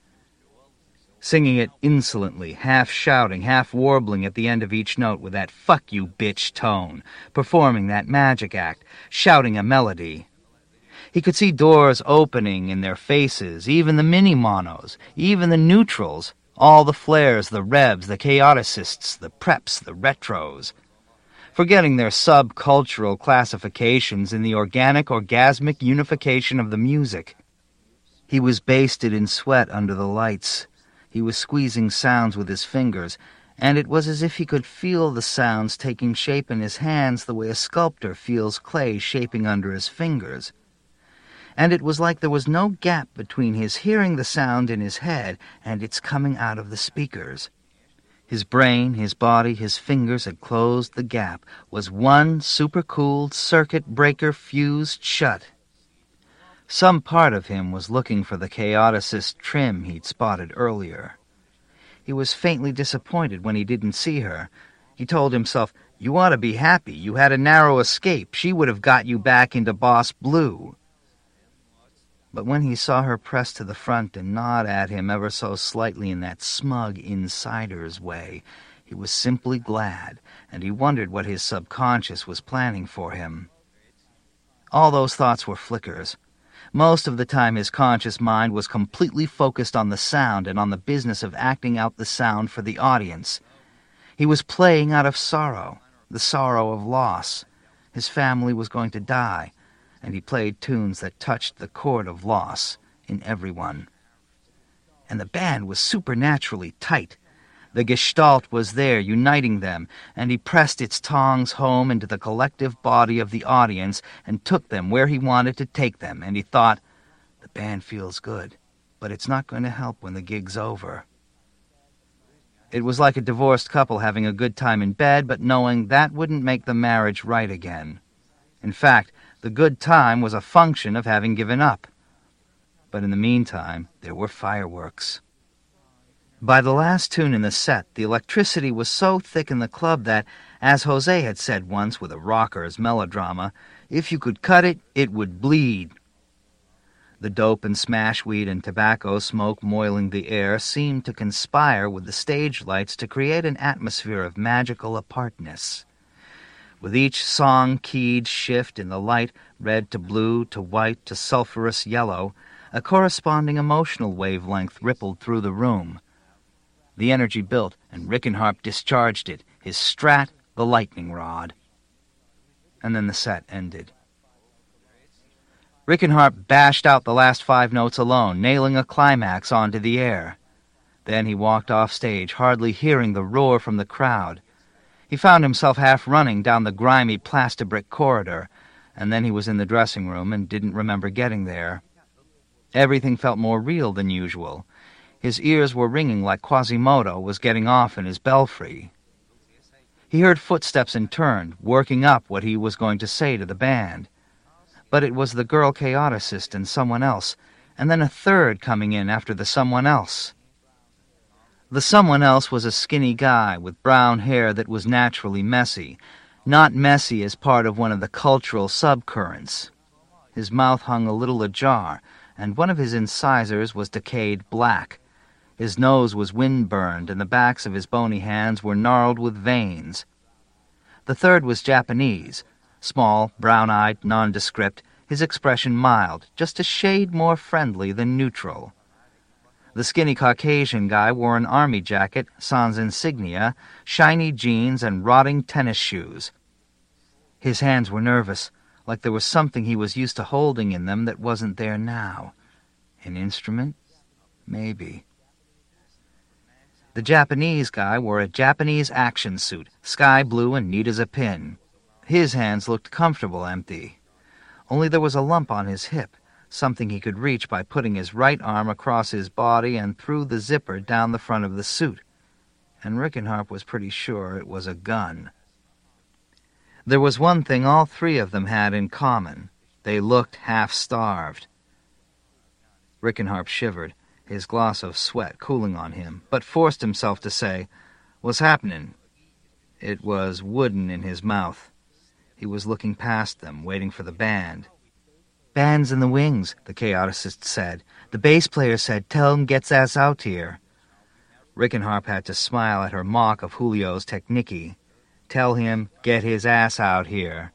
Singing it insolently, half shouting, half warbling at the end of each note with that "fuck you, bitch" tone, performing that magic act, shouting a melody. He could see doors opening in their faces, even the mini-monos, even the neutrals, all the flares, the revs, the chaoticists, the preps, the retros. Forgetting their subcultural classifications in the organic, orgasmic unification of the music. He was basted in sweat under the lights. He was squeezing sounds with his fingers, and it was as if he could feel the sounds taking shape in his hands the way a sculptor feels clay shaping under his fingers. And it was like there was no gap between his hearing the sound in his head and its coming out of the speakers. His brain, his body, his fingers had closed the gap, was one supercooled circuit breaker fused shut. Some part of him was looking for the chaoticist trim he'd spotted earlier. He was faintly disappointed when he didn't see her. He told himself, "You ought to be happy. You had a narrow escape. She would have got you back into Boss Blue." But when he saw her press to the front and nod at him ever so slightly in that smug insider's way, he was simply glad, and he wondered what his subconscious was planning for him. All those thoughts were flickers. Most of the time his conscious mind was completely focused on the sound and on the business of acting out the sound for the audience. He was playing out of sorrow, the sorrow of loss. His family was going to die. and he played tunes that touched the chord of loss in everyone. And the band was supernaturally tight. The gestalt was there, uniting them, and he pressed its tongs home into the collective body of the audience and took them where he wanted to take them, and he thought, the band feels good, but it's not going to help when the gig's over. It was like a divorced couple having a good time in bed, but knowing that wouldn't make the marriage right again. In fact, the good time was a function of having given up. But in the meantime, there were fireworks. By the last tune in the set, the electricity was so thick in the club that, as Jose had said once with a rocker's melodrama, if you could cut it, it would bleed. The dope and smash weed and tobacco smoke moiling the air seemed to conspire with the stage lights to create an atmosphere of magical apartness. With each song-keyed shift in the light, red to blue to white to sulphurous yellow, a corresponding emotional wavelength rippled through the room. The energy built, and Rickenharp discharged it, his Strat, the lightning rod. And then the set ended. Rickenharp bashed out the last five notes alone, nailing a climax onto the air. Then he walked off stage, hardly hearing the roar from the crowd. He found himself half running down the grimy plaster-brick corridor, and then he was in the dressing room and didn't remember getting there. Everything felt more real than usual. His ears were ringing like Quasimodo was getting off in his belfry. He heard footsteps and turned, working up what he was going to say to the band. But it was the girl chaoticist and someone else, and then a third coming in after the someone else. The someone else was a skinny guy with brown hair that was naturally messy, not messy as part of one of the cultural subcurrents. His mouth hung a little ajar, and one of his incisors was decayed black. His nose was wind-burned, and the backs of his bony hands were gnarled with veins. The third was Japanese, small, brown-eyed, nondescript, his expression mild, just a shade more friendly than neutral. The skinny Caucasian guy wore an army jacket, sans insignia, shiny jeans, and rotting tennis shoes. His hands were nervous, like there was something he was used to holding in them that wasn't there now. An instrument? Maybe. The Japanese guy wore a Japanese action suit, sky blue and neat as a pin. His hands looked comfortable empty. Only there was a lump on his hip, something he could reach by putting his right arm across his body and through the zipper down the front of the suit. And Rickenharp was pretty sure it was a gun. There was one thing all three of them had in common. They looked half-starved. Rickenharp shivered, his gloss of sweat cooling on him, but forced himself to say, "What's happening?" It was wooden in his mouth. He was looking past them, waiting for the band. "Band's in the wings," the chaoticist said. "The bass player said, tell him gets ass out here." Rickenharp had to smile at her mock of Julio's technique. Tell him, get his ass out here.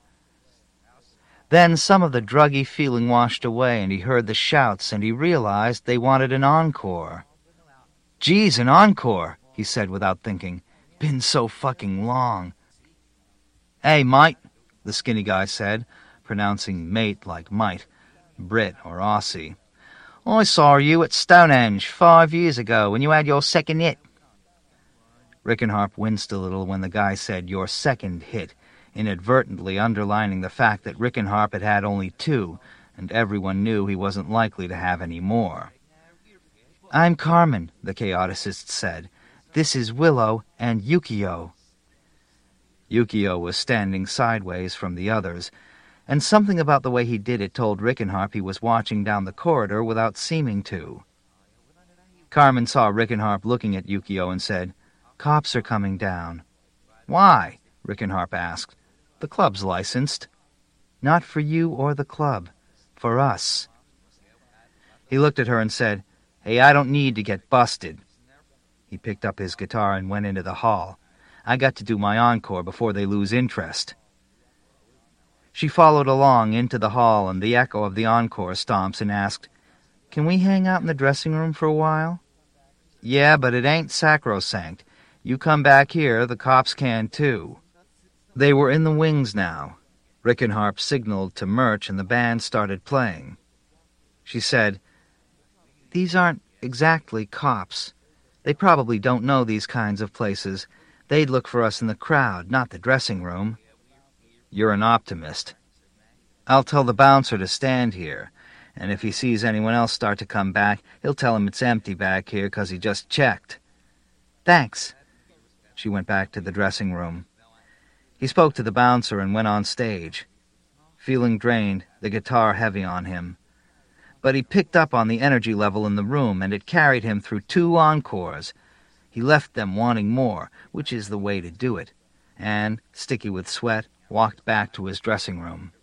Then some of the druggy feeling washed away, and he heard the shouts, and he realized they wanted an encore. "Geez, an encore," he said without thinking. "Been so fucking long." "Hey, mate," the skinny guy said, pronouncing mate like might, Brit or Aussie. "I saw you at Stonehenge five years ago when you had your second hit." Rickenharp winced a little when the guy said, "your second hit," inadvertently underlining the fact that Rickenharp had had only two, and everyone knew he wasn't likely to have any more. "I'm Carmen," the chaoticist said. "This is Willow and Yukio." Yukio was standing sideways from the others, and something about the way he did it told Rickenharp he was watching down the corridor without seeming to. Carmen saw Rickenharp looking at Yukio and said, "Cops are coming down." "Why?" Rickenharp asked. "The club's licensed." "Not for you or the club. For us." He looked at her and said, "Hey, I don't need to get busted." He picked up his guitar and went into the hall. "I got to do my encore before they lose interest." She followed along into the hall and the echo of the encore stomps and asked, "Can we hang out in the dressing room for a while?" "Yeah, but it ain't sacrosanct. You come back here, the cops can too." They were in the wings now. Rickenharp signaled to Murch and the band started playing. She said, "These aren't exactly cops. They probably don't know these kinds of places. They'd look for us in the crowd, not the dressing room." "You're an optimist." "I'll tell the bouncer to stand here, and if he sees anyone else start to come back, he'll tell him it's empty back here because he just checked." "Thanks." She went back to the dressing room. He spoke to the bouncer and went on stage. Feeling drained, the guitar heavy on him. But he picked up on the energy level in the room, and it carried him through two encores. He left them wanting more, which is the way to do it, and, sticky with sweat, walked back to his dressing room.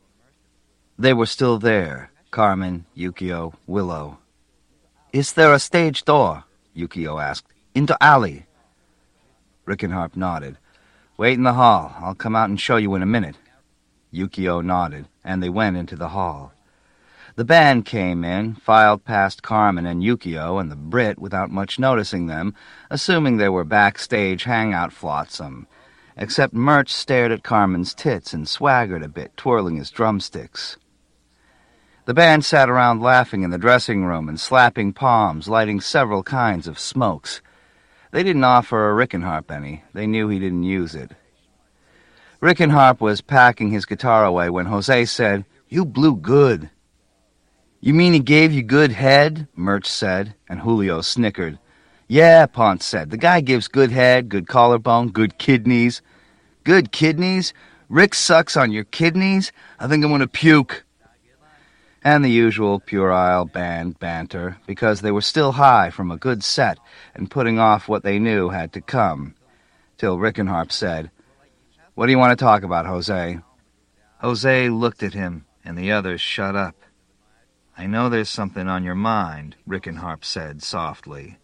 They were still there, Carmen, Yukio, Willow. "Is there a stage door?" Yukio asked. "Into alley." Rickenharp nodded. "Wait in the hall. I'll come out and show you in a minute." Yukio nodded, and they went into the hall. The band came in, filed past Carmen and Yukio and the Brit without much noticing them, assuming they were backstage hangout flotsam, except Murch stared at Carmen's tits and swaggered a bit, twirling his drumsticks. The band sat around laughing in the dressing room and slapping palms, lighting several kinds of smokes. They didn't offer a Rickenharp any. They knew he didn't use it. Rickenharp was packing his guitar away when Jose said, "You blew good." "You mean he gave you good head?" Murch said, and Julio snickered. "Yeah," Ponce said, "the guy gives good head, good collarbone, good kidneys." "Good kidneys? Rick sucks on your kidneys? I think I'm going to puke." And the usual puerile band banter, because they were still high from a good set and putting off what they knew had to come, till Rickenharp said, "What do you want to talk about, Jose?" Jose looked at him, and the others shut up. "I know there's something on your mind," Rickenharp said softly.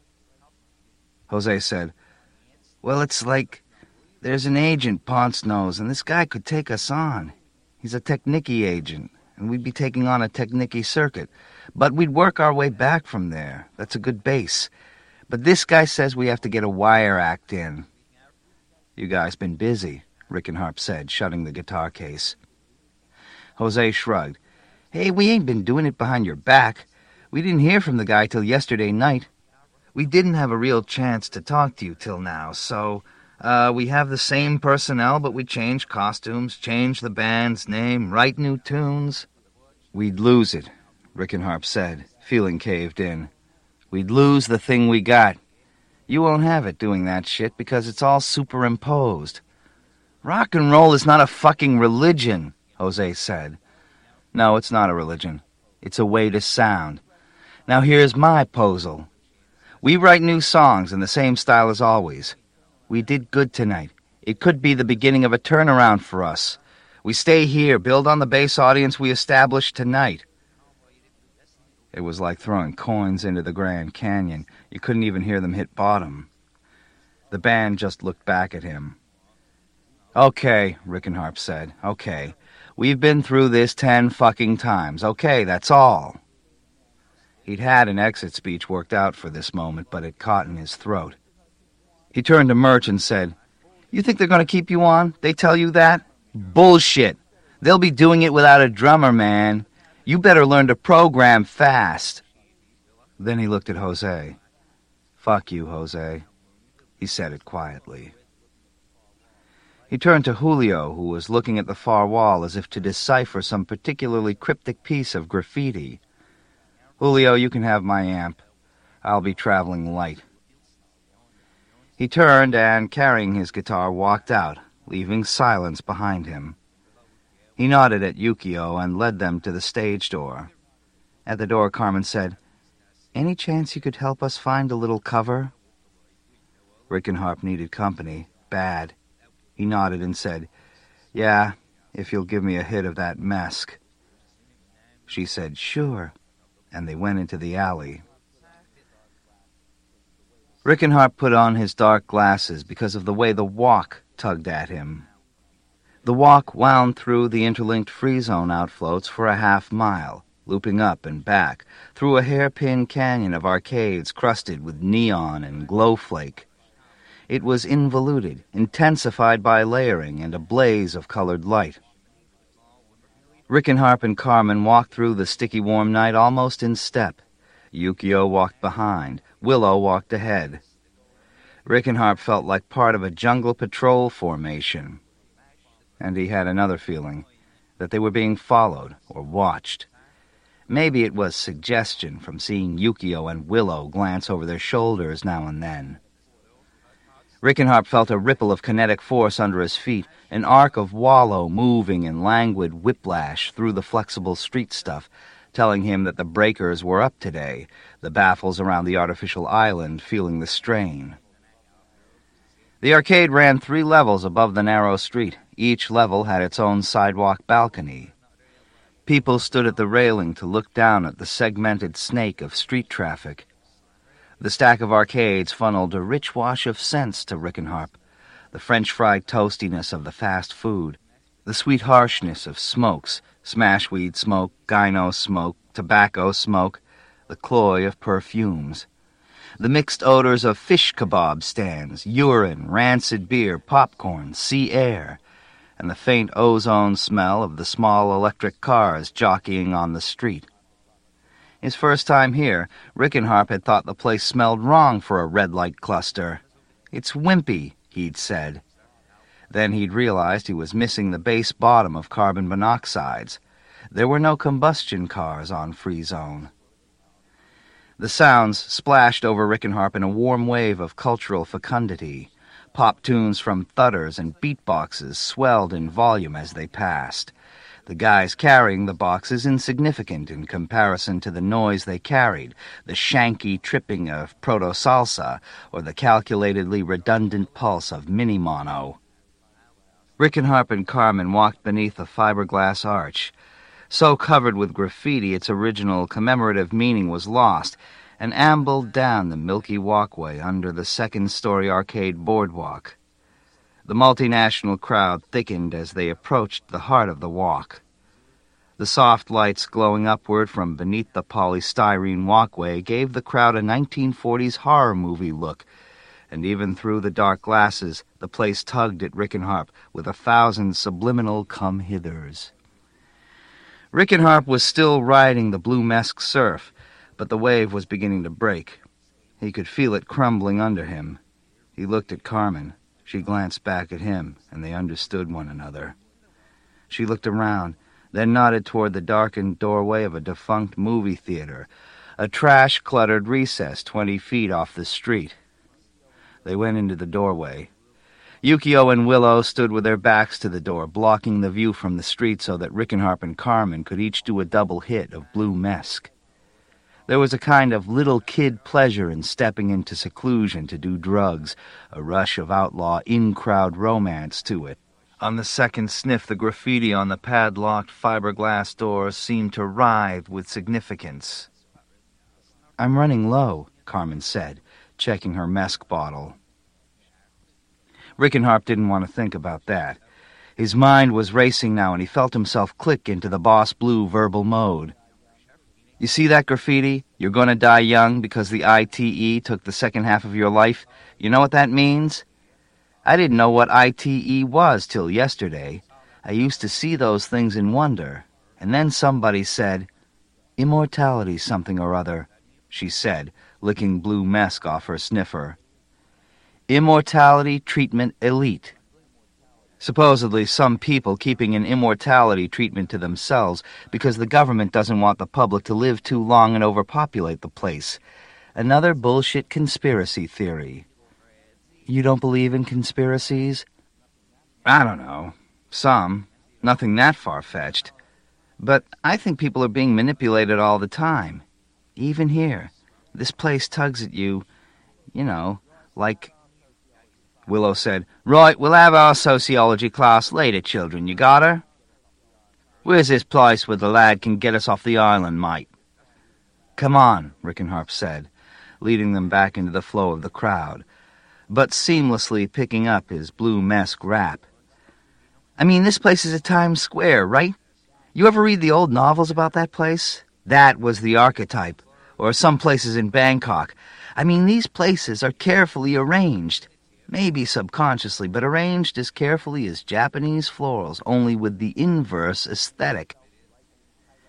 Jose said, "Well, it's like there's an agent Ponce knows, and this guy could take us on. He's a Technicky agent, and we'd be taking on a Technicky circuit. But we'd work our way back from there. That's a good base. But this guy says we have to get a wire act in." "You guys been busy," Rickenharp said, shutting the guitar case. Jose shrugged. "Hey, we ain't been doing it behind your back. We didn't hear from the guy till yesterday night. We didn't have a real chance to talk to you till now, so, uh, we have the same personnel, but we changed costumes, changed the band's name, write new tunes." "We'd lose it," Rickenharp said, feeling caved in. "We'd lose the thing we got. You won't have it doing that shit because it's all superimposed." "Rock and roll is not a fucking religion," Jose said. "No, it's not a religion. It's a way to sound. Now here's my posel. We write new songs in the same style as always. We did good tonight. It could be the beginning of a turnaround for us. We stay here, build on the base audience we established tonight." It was like throwing coins into the Grand Canyon. You couldn't even hear them hit bottom. The band just looked back at him. "Okay," Rickenharp said. "Okay. We've been through this ten fucking times. Okay, that's all." He'd had an exit speech worked out for this moment, but it caught in his throat. He turned to Murch and said, "You think they're going to keep you on? They tell you that? Bullshit. They'll be doing it without a drummer, man. You better learn to program fast." Then he looked at Jose. "Fuck you, Jose." He said it quietly. He turned to Julio, who was looking at the far wall as if to decipher some particularly cryptic piece of graffiti. "Julio, you can have my amp. I'll be traveling light." He turned and, carrying his guitar, walked out, leaving silence behind him. He nodded at Yukio and led them to the stage door. At the door, Carmen said, "Any chance you could help us find a little cover?" Rickenharp needed company, bad. He nodded and said, "Yeah, if you'll give me a hit of that mesk." She said, "Sure," and they went into the alley. Rickenharp put on his dark glasses because of the way the walk tugged at him. The walk wound through the interlinked free zone outfloats for a half mile, looping up and back, through a hairpin canyon of arcades crusted with neon and glowflake. It was involuted, intensified by layering and a blaze of colored light. Rickenharp and Carmen walked through the sticky warm night almost in step. Yukio walked behind. Willow walked ahead. Rickenharp felt like part of a jungle patrol formation. And he had another feeling, that they were being followed or watched. Maybe it was suggestion from seeing Yukio and Willow glance over their shoulders now and then. Rickenharp felt a ripple of kinetic force under his feet, an arc of wallow moving in languid whiplash through the flexible street stuff, telling him that the breakers were up today, the baffles around the artificial island feeling the strain. The arcade ran three levels above the narrow street. Each level had its own sidewalk balcony. People stood at the railing to look down at the segmented snake of street traffic. The stack of arcades funneled a rich wash of scents to Rickenharp, the French fried toastiness of the fast food, the sweet harshness of smokes, smashweed smoke, gyno smoke, tobacco smoke, the cloy of perfumes, the mixed odors of fish kebab stands, urine, rancid beer, popcorn, sea air, and the faint ozone smell of the small electric cars jockeying on the street. His first time here, Rickenharp had thought the place smelled wrong for a red light cluster. "It's wimpy," he'd said. Then he'd realized he was missing the base bottom of carbon monoxides. There were no combustion cars on Free Zone. The sounds splashed over Rickenharp in a warm wave of cultural fecundity. Pop tunes from thudders and beatboxes swelled in volume as they passed. The guys carrying the boxes insignificant in comparison to the noise they carried, the shanky tripping of proto-salsa or the calculatedly redundant pulse of mini-mono. Rickenharp and Carmen walked beneath a fiberglass arch. So covered with graffiti its original commemorative meaning was lost, and ambled down the milky walkway under the second-story arcade boardwalk. The multinational crowd thickened as they approached the heart of the walk. The soft lights glowing upward from beneath the polystyrene walkway gave the crowd a nineteen forties horror movie look, and even through the dark glasses the place tugged at Rickenharp with a thousand subliminal come-hithers. Rickenharp was still riding the blue mesk surf, but the wave was beginning to break. He could feel it crumbling under him. He looked at Carmen. She glanced back at him, and they understood one another. She looked around, then nodded toward the darkened doorway of a defunct movie theater, a trash-cluttered recess twenty feet off the street. They went into the doorway. Yukio and Willow stood with their backs to the door, blocking the view from the street so that Rickenharp and Carmen could each do a double hit of blue mesk. There was a kind of little kid pleasure in stepping into seclusion to do drugs, a rush of outlaw in-crowd romance to it. On the second sniff, the graffiti on the padlocked fiberglass doors seemed to writhe with significance. "I'm running low," Carmen said, checking her mesk bottle. Rickenharp didn't want to think about that. His mind was racing now, and he felt himself click into the Boss Blue verbal mode. "You see that graffiti? You're going to die young because the I T E took the second half of your life. You know what that means? I didn't know what I T E was till yesterday. I used to see those things in wonder. And then somebody said, 'Immortality something or other,'" she said, licking blue mesk off her sniffer. "Immortality treatment elite." Supposedly some people keeping an immortality treatment to themselves because the government doesn't want the public to live too long and overpopulate the place. Another bullshit conspiracy theory. You don't believe in conspiracies? I don't know. Some. Nothing that far-fetched. But I think people are being manipulated all the time. Even here. This place tugs at you, you know, like... Willow said, "Right, we'll have our sociology class later, children. You got her? Where's this place where the lad can get us off the island, mate?" "Come on," Rickenharp said, leading them back into the flow of the crowd, but seamlessly picking up his blue mesk rap. "I mean, this place is a Times Square, right? You ever read the old novels about that place? That was the archetype, or some places in Bangkok. I mean, these places are carefully arranged. Maybe subconsciously, but arranged as carefully as Japanese florals, only with the inverse aesthetic.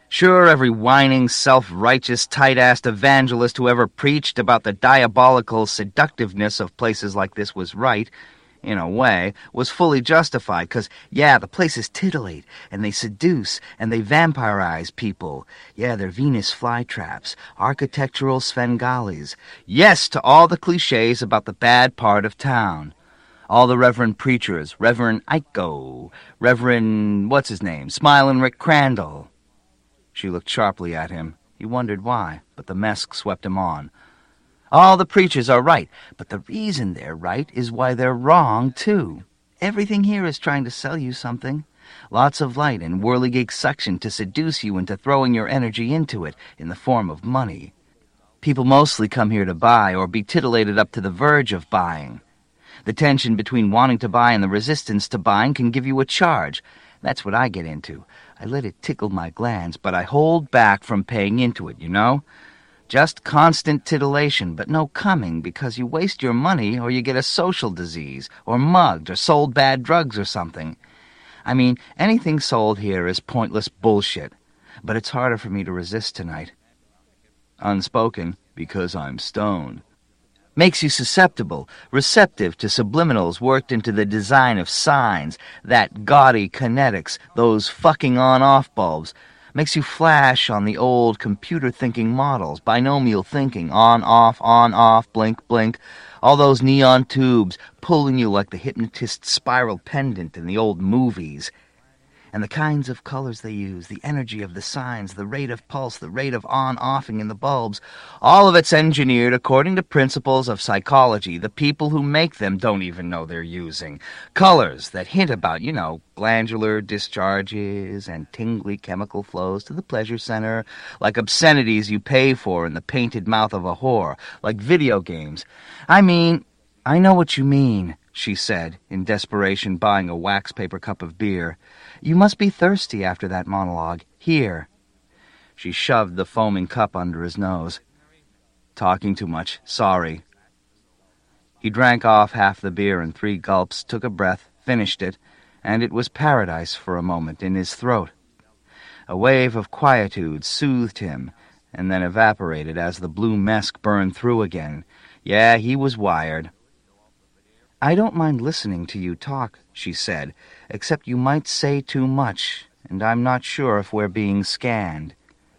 Sure, every whining, self-righteous, tight-assed evangelist who ever preached about the diabolical seductiveness of places like this was right, in a way, was fully justified, because, yeah, the places titillate, and they seduce, and they vampirize people. Yeah, they're Venus flytraps, architectural Svengalis. Yes to all the cliches about the bad part of town. All the reverend preachers, Reverend Iko, Reverend, what's his name, Smilin' Rick Crandall. She looked sharply at him. He wondered why, but the mesk swept him on. All the preachers are right, but the reason they're right is why they're wrong, too. Everything here is trying to sell you something. Lots of light and whirligig suction to seduce you into throwing your energy into it in the form of money. People mostly come here to buy or be titillated up to the verge of buying. The tension between wanting to buy and the resistance to buying can give you a charge. That's what I get into. I let it tickle my glands, but I hold back from paying into it, you know? Just constant titillation, but no coming, because you waste your money or you get a social disease, or mugged, or sold bad drugs or something. I mean, anything sold here is pointless bullshit, but it's harder for me to resist tonight. Unspoken, because I'm stoned. Makes you susceptible, receptive to subliminals worked into the design of signs, that gaudy kinetics, those fucking on-off bulbs. Makes you flash on the old computer-thinking models, binomial thinking, on-off, on-off, blink-blink, all those neon tubes pulling you like the hypnotist's spiral pendant in the old movies. And the kinds of colors they use, the energy of the signs, the rate of pulse, the rate of on-offing in the bulbs, all of it's engineered according to principles of psychology the people who make them don't even know they're using. Colors that hint about, you know, glandular discharges and tingly chemical flows to the pleasure center, like obscenities you pay for in the painted mouth of a whore, like video games. I mean, I know what you mean, she said, in desperation buying a wax paper cup of beer. You must be thirsty after that monologue. Here. She shoved the foaming cup under his nose. Talking too much. Sorry. He drank off half the beer in three gulps, took a breath, finished it, and it was paradise for a moment in his throat. A wave of quietude soothed him, and then evaporated as the blue mesk burned through again. Yeah, he was wired. I don't mind listening to you talk, she said, except you might say too much, and I'm not sure if we're being scanned.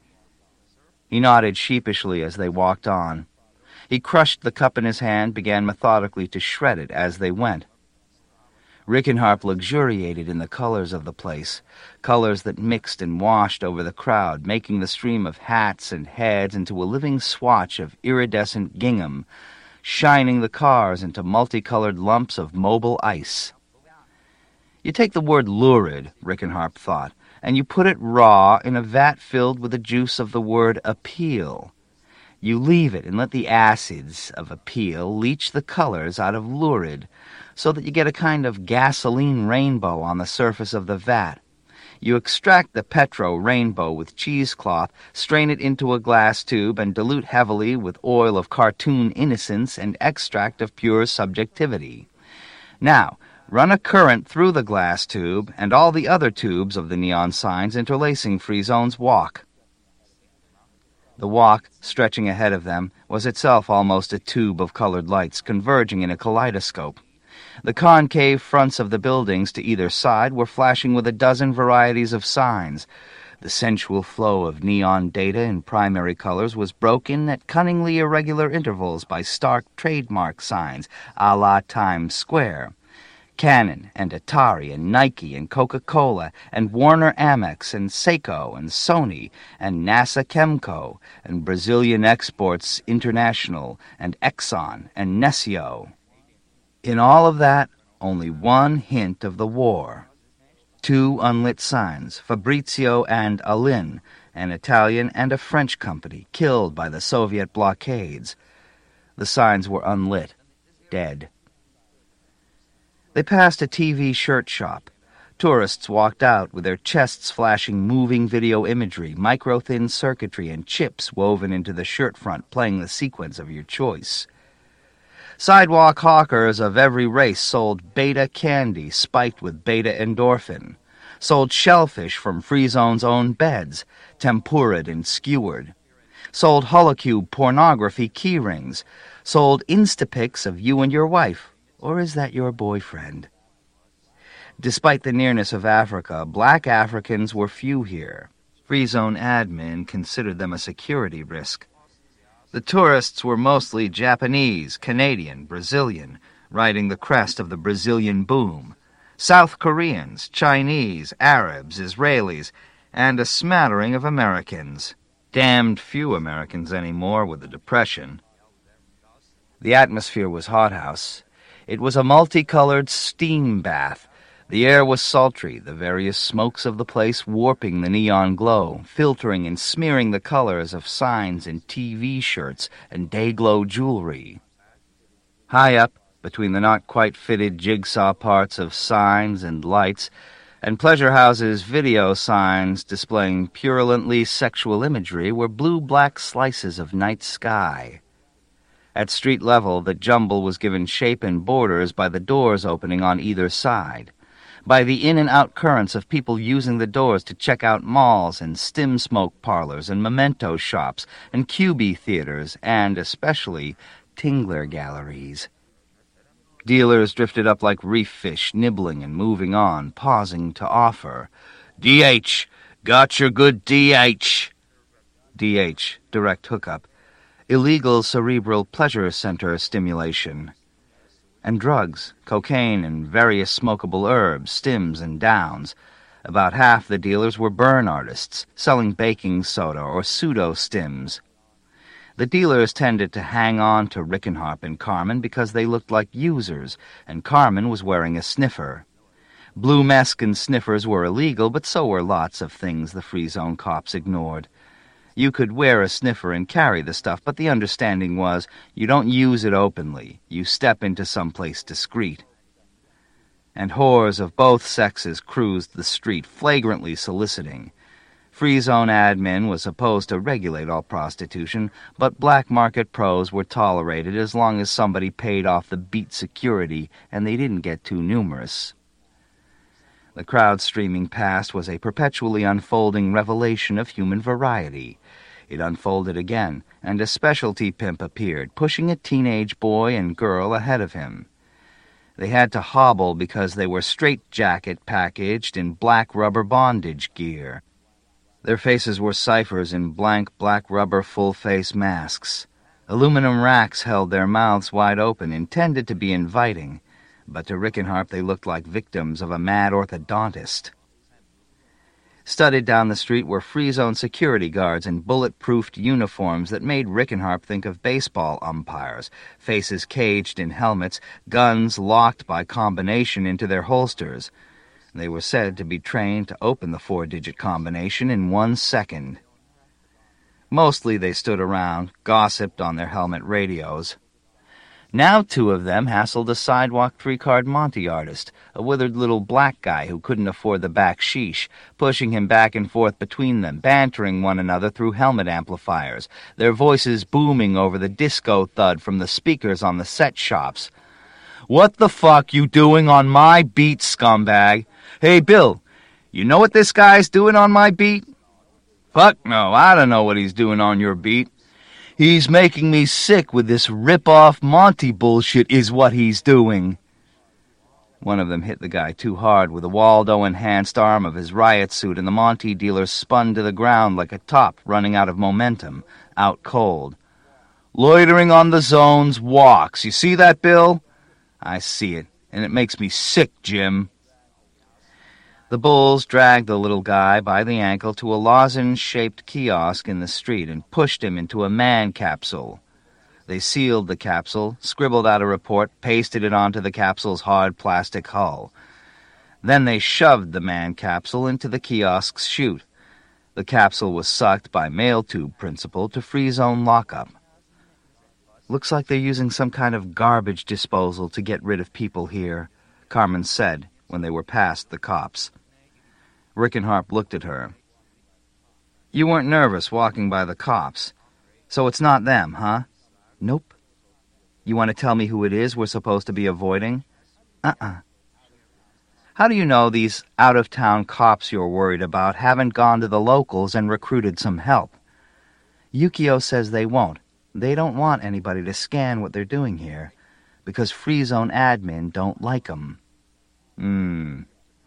He nodded sheepishly as they walked on. He crushed the cup in his hand, began methodically to shred it as they went. Rickenharp luxuriated in the colors of the place, colors that mixed and washed over the crowd, making the stream of hats and heads into a living swatch of iridescent gingham, shining the cars into multicolored lumps of mobile ice. You take the word lurid, Rickenharp thought, and you put it raw in a vat filled with the juice of the word appeal. You leave it and let the acids of appeal leach the colors out of lurid, so that you get a kind of gasoline rainbow on the surface of the vat. You extract the petro rainbow with cheesecloth, strain it into a glass tube, and dilute heavily with oil of cartoon innocence and extract of pure subjectivity. Now, run a current through the glass tube and all the other tubes of the neon signs interlacing Frizone's walk. The walk, stretching ahead of them, was itself almost a tube of colored lights converging in a kaleidoscope. The concave fronts of the buildings to either side were flashing with a dozen varieties of signs. The sensual flow of neon data in primary colors was broken at cunningly irregular intervals by stark trademark signs, a la Times Square. Canon and Atari and Nike and Coca-Cola and Warner Amex and Seiko and Sony and NASA Chemco and Brazilian Exports International and Exxon and Nesio. In all of that, only one hint of the war. Two unlit signs, Fabrizio and Alin, an Italian and a French company, killed by the Soviet blockades. The signs were unlit, dead. They passed a T V shirt shop. Tourists walked out with their chests flashing moving video imagery, micro-thin circuitry, and chips woven into the shirt front playing the sequence of your choice. Sidewalk hawkers of every race sold beta candy spiked with beta endorphin. sold shellfish from Free Zone's own beds, tempura'd and skewered, sold Holocube pornography keyrings, sold Instapics of you and your wife, or is that your boyfriend? Despite the nearness of Africa, black Africans were few here. Free Zone admin considered them a security risk. The tourists were mostly Japanese, Canadian, Brazilian, riding the crest of the Brazilian boom, South Koreans, Chinese, Arabs, Israelis, and a smattering of Americans. Damned few Americans anymore with the Depression. The atmosphere was hothouse. It was a multicolored steam bath. The air was sultry, the various smokes of the place warping the neon glow, filtering and smearing the colors of signs and T V shirts and day-glow jewelry. High up, between the not-quite-fitted jigsaw parts of signs and lights, and Pleasure House's video signs displaying purulently sexual imagery, were blue-black slices of night sky. At street level, the jumble was given shape and borders by the doors opening on either side, by the in-and-out currents of people using the doors to check out malls and stim smoke parlors and memento shops and Q B theaters and, especially, Tingler galleries. Dealers drifted up like reef fish, nibbling and moving on, pausing to offer. D H! Got your good D H! D H, direct hookup. Illegal cerebral pleasure center stimulation. And drugs, cocaine and various smokable herbs, stims and downs. About half the dealers were burn artists, selling baking soda or pseudo-stims. The dealers tended to hang on to Rickenharp and Carmen because they looked like users, and Carmen was wearing a sniffer. Blue Mexican sniffers were illegal, but so were lots of things the Free Zone cops ignored. You could wear a sniffer and carry the stuff, but the understanding was you don't use it openly. You step into someplace discreet. And whores of both sexes cruised the street, flagrantly soliciting. Free Zone admin was supposed to regulate all prostitution, but black market pros were tolerated as long as somebody paid off the beat security and they didn't get too numerous. The crowd streaming past was a perpetually unfolding revelation of human variety. It unfolded again, and a specialty pimp appeared, pushing a teenage boy and girl ahead of him. They had to hobble because they were straitjacket packaged in black rubber bondage gear. Their faces were ciphers in blank black rubber full-face masks. Aluminum racks held their mouths wide open, intended to be inviting, but to Rickenharp they looked like victims of a mad orthodontist. Studded down the street were Free Zone security guards in bullet-proofed uniforms that made Rickenharp think of baseball umpires, faces caged in helmets, guns locked by combination into their holsters. They were said to be trained to open the four-digit combination in one second. Mostly they stood around, gossiped on their helmet radios. Now two of them hassled a sidewalk three-card Monte artist, a withered little black guy who couldn't afford the backsheesh, pushing him back and forth between them, bantering one another through helmet amplifiers, their voices booming over the disco thud from the speakers on the set shops. "What the fuck you doing on my beat, scumbag? Hey, Bill, you know what this guy's doing on my beat?" "Fuck no, I don't know what he's doing on your beat. He's making me sick with this rip-off Monty bullshit is what he's doing." One of them hit the guy too hard with the Waldo-enhanced arm of his riot suit, and the Monty dealer spun to the ground like a top running out of momentum, out cold. "Loitering on the zone's walks. You see that, Bill?" "I see it, and it makes me sick, Jim." The bulls dragged the little guy by the ankle to a lozenge-shaped kiosk in the street and pushed him into a man capsule. They sealed the capsule, scribbled out a report, pasted it onto the capsule's hard plastic hull. Then they shoved the man capsule into the kiosk's chute. The capsule was sucked by mail tube principle to Free Zone lockup. "Looks like they're using some kind of garbage disposal to get rid of people here," Carmen said when they were past the cops. Rickenharp looked at her. "You weren't nervous walking by the cops. So it's not them, huh?" "Nope." "You want to tell me who it is we're supposed to be avoiding?" "Uh-uh." How do you know these out-of-town cops you're worried about haven't gone to the locals and recruited some help? Yukio says they won't. They don't want anybody to scan what they're doing here, because Free Zone admin don't like 'em. Hmm.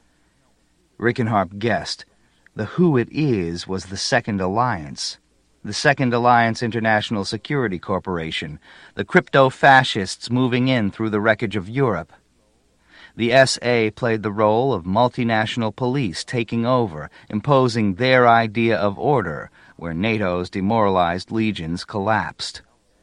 Rickenharp guessed. The who it is was the Second Alliance. The Second Alliance International Security Corporation, the crypto-fascists moving in through the wreckage of Europe. The S A played the role of multinational police taking over, imposing their idea of order, where NATO's demoralized legions collapsed.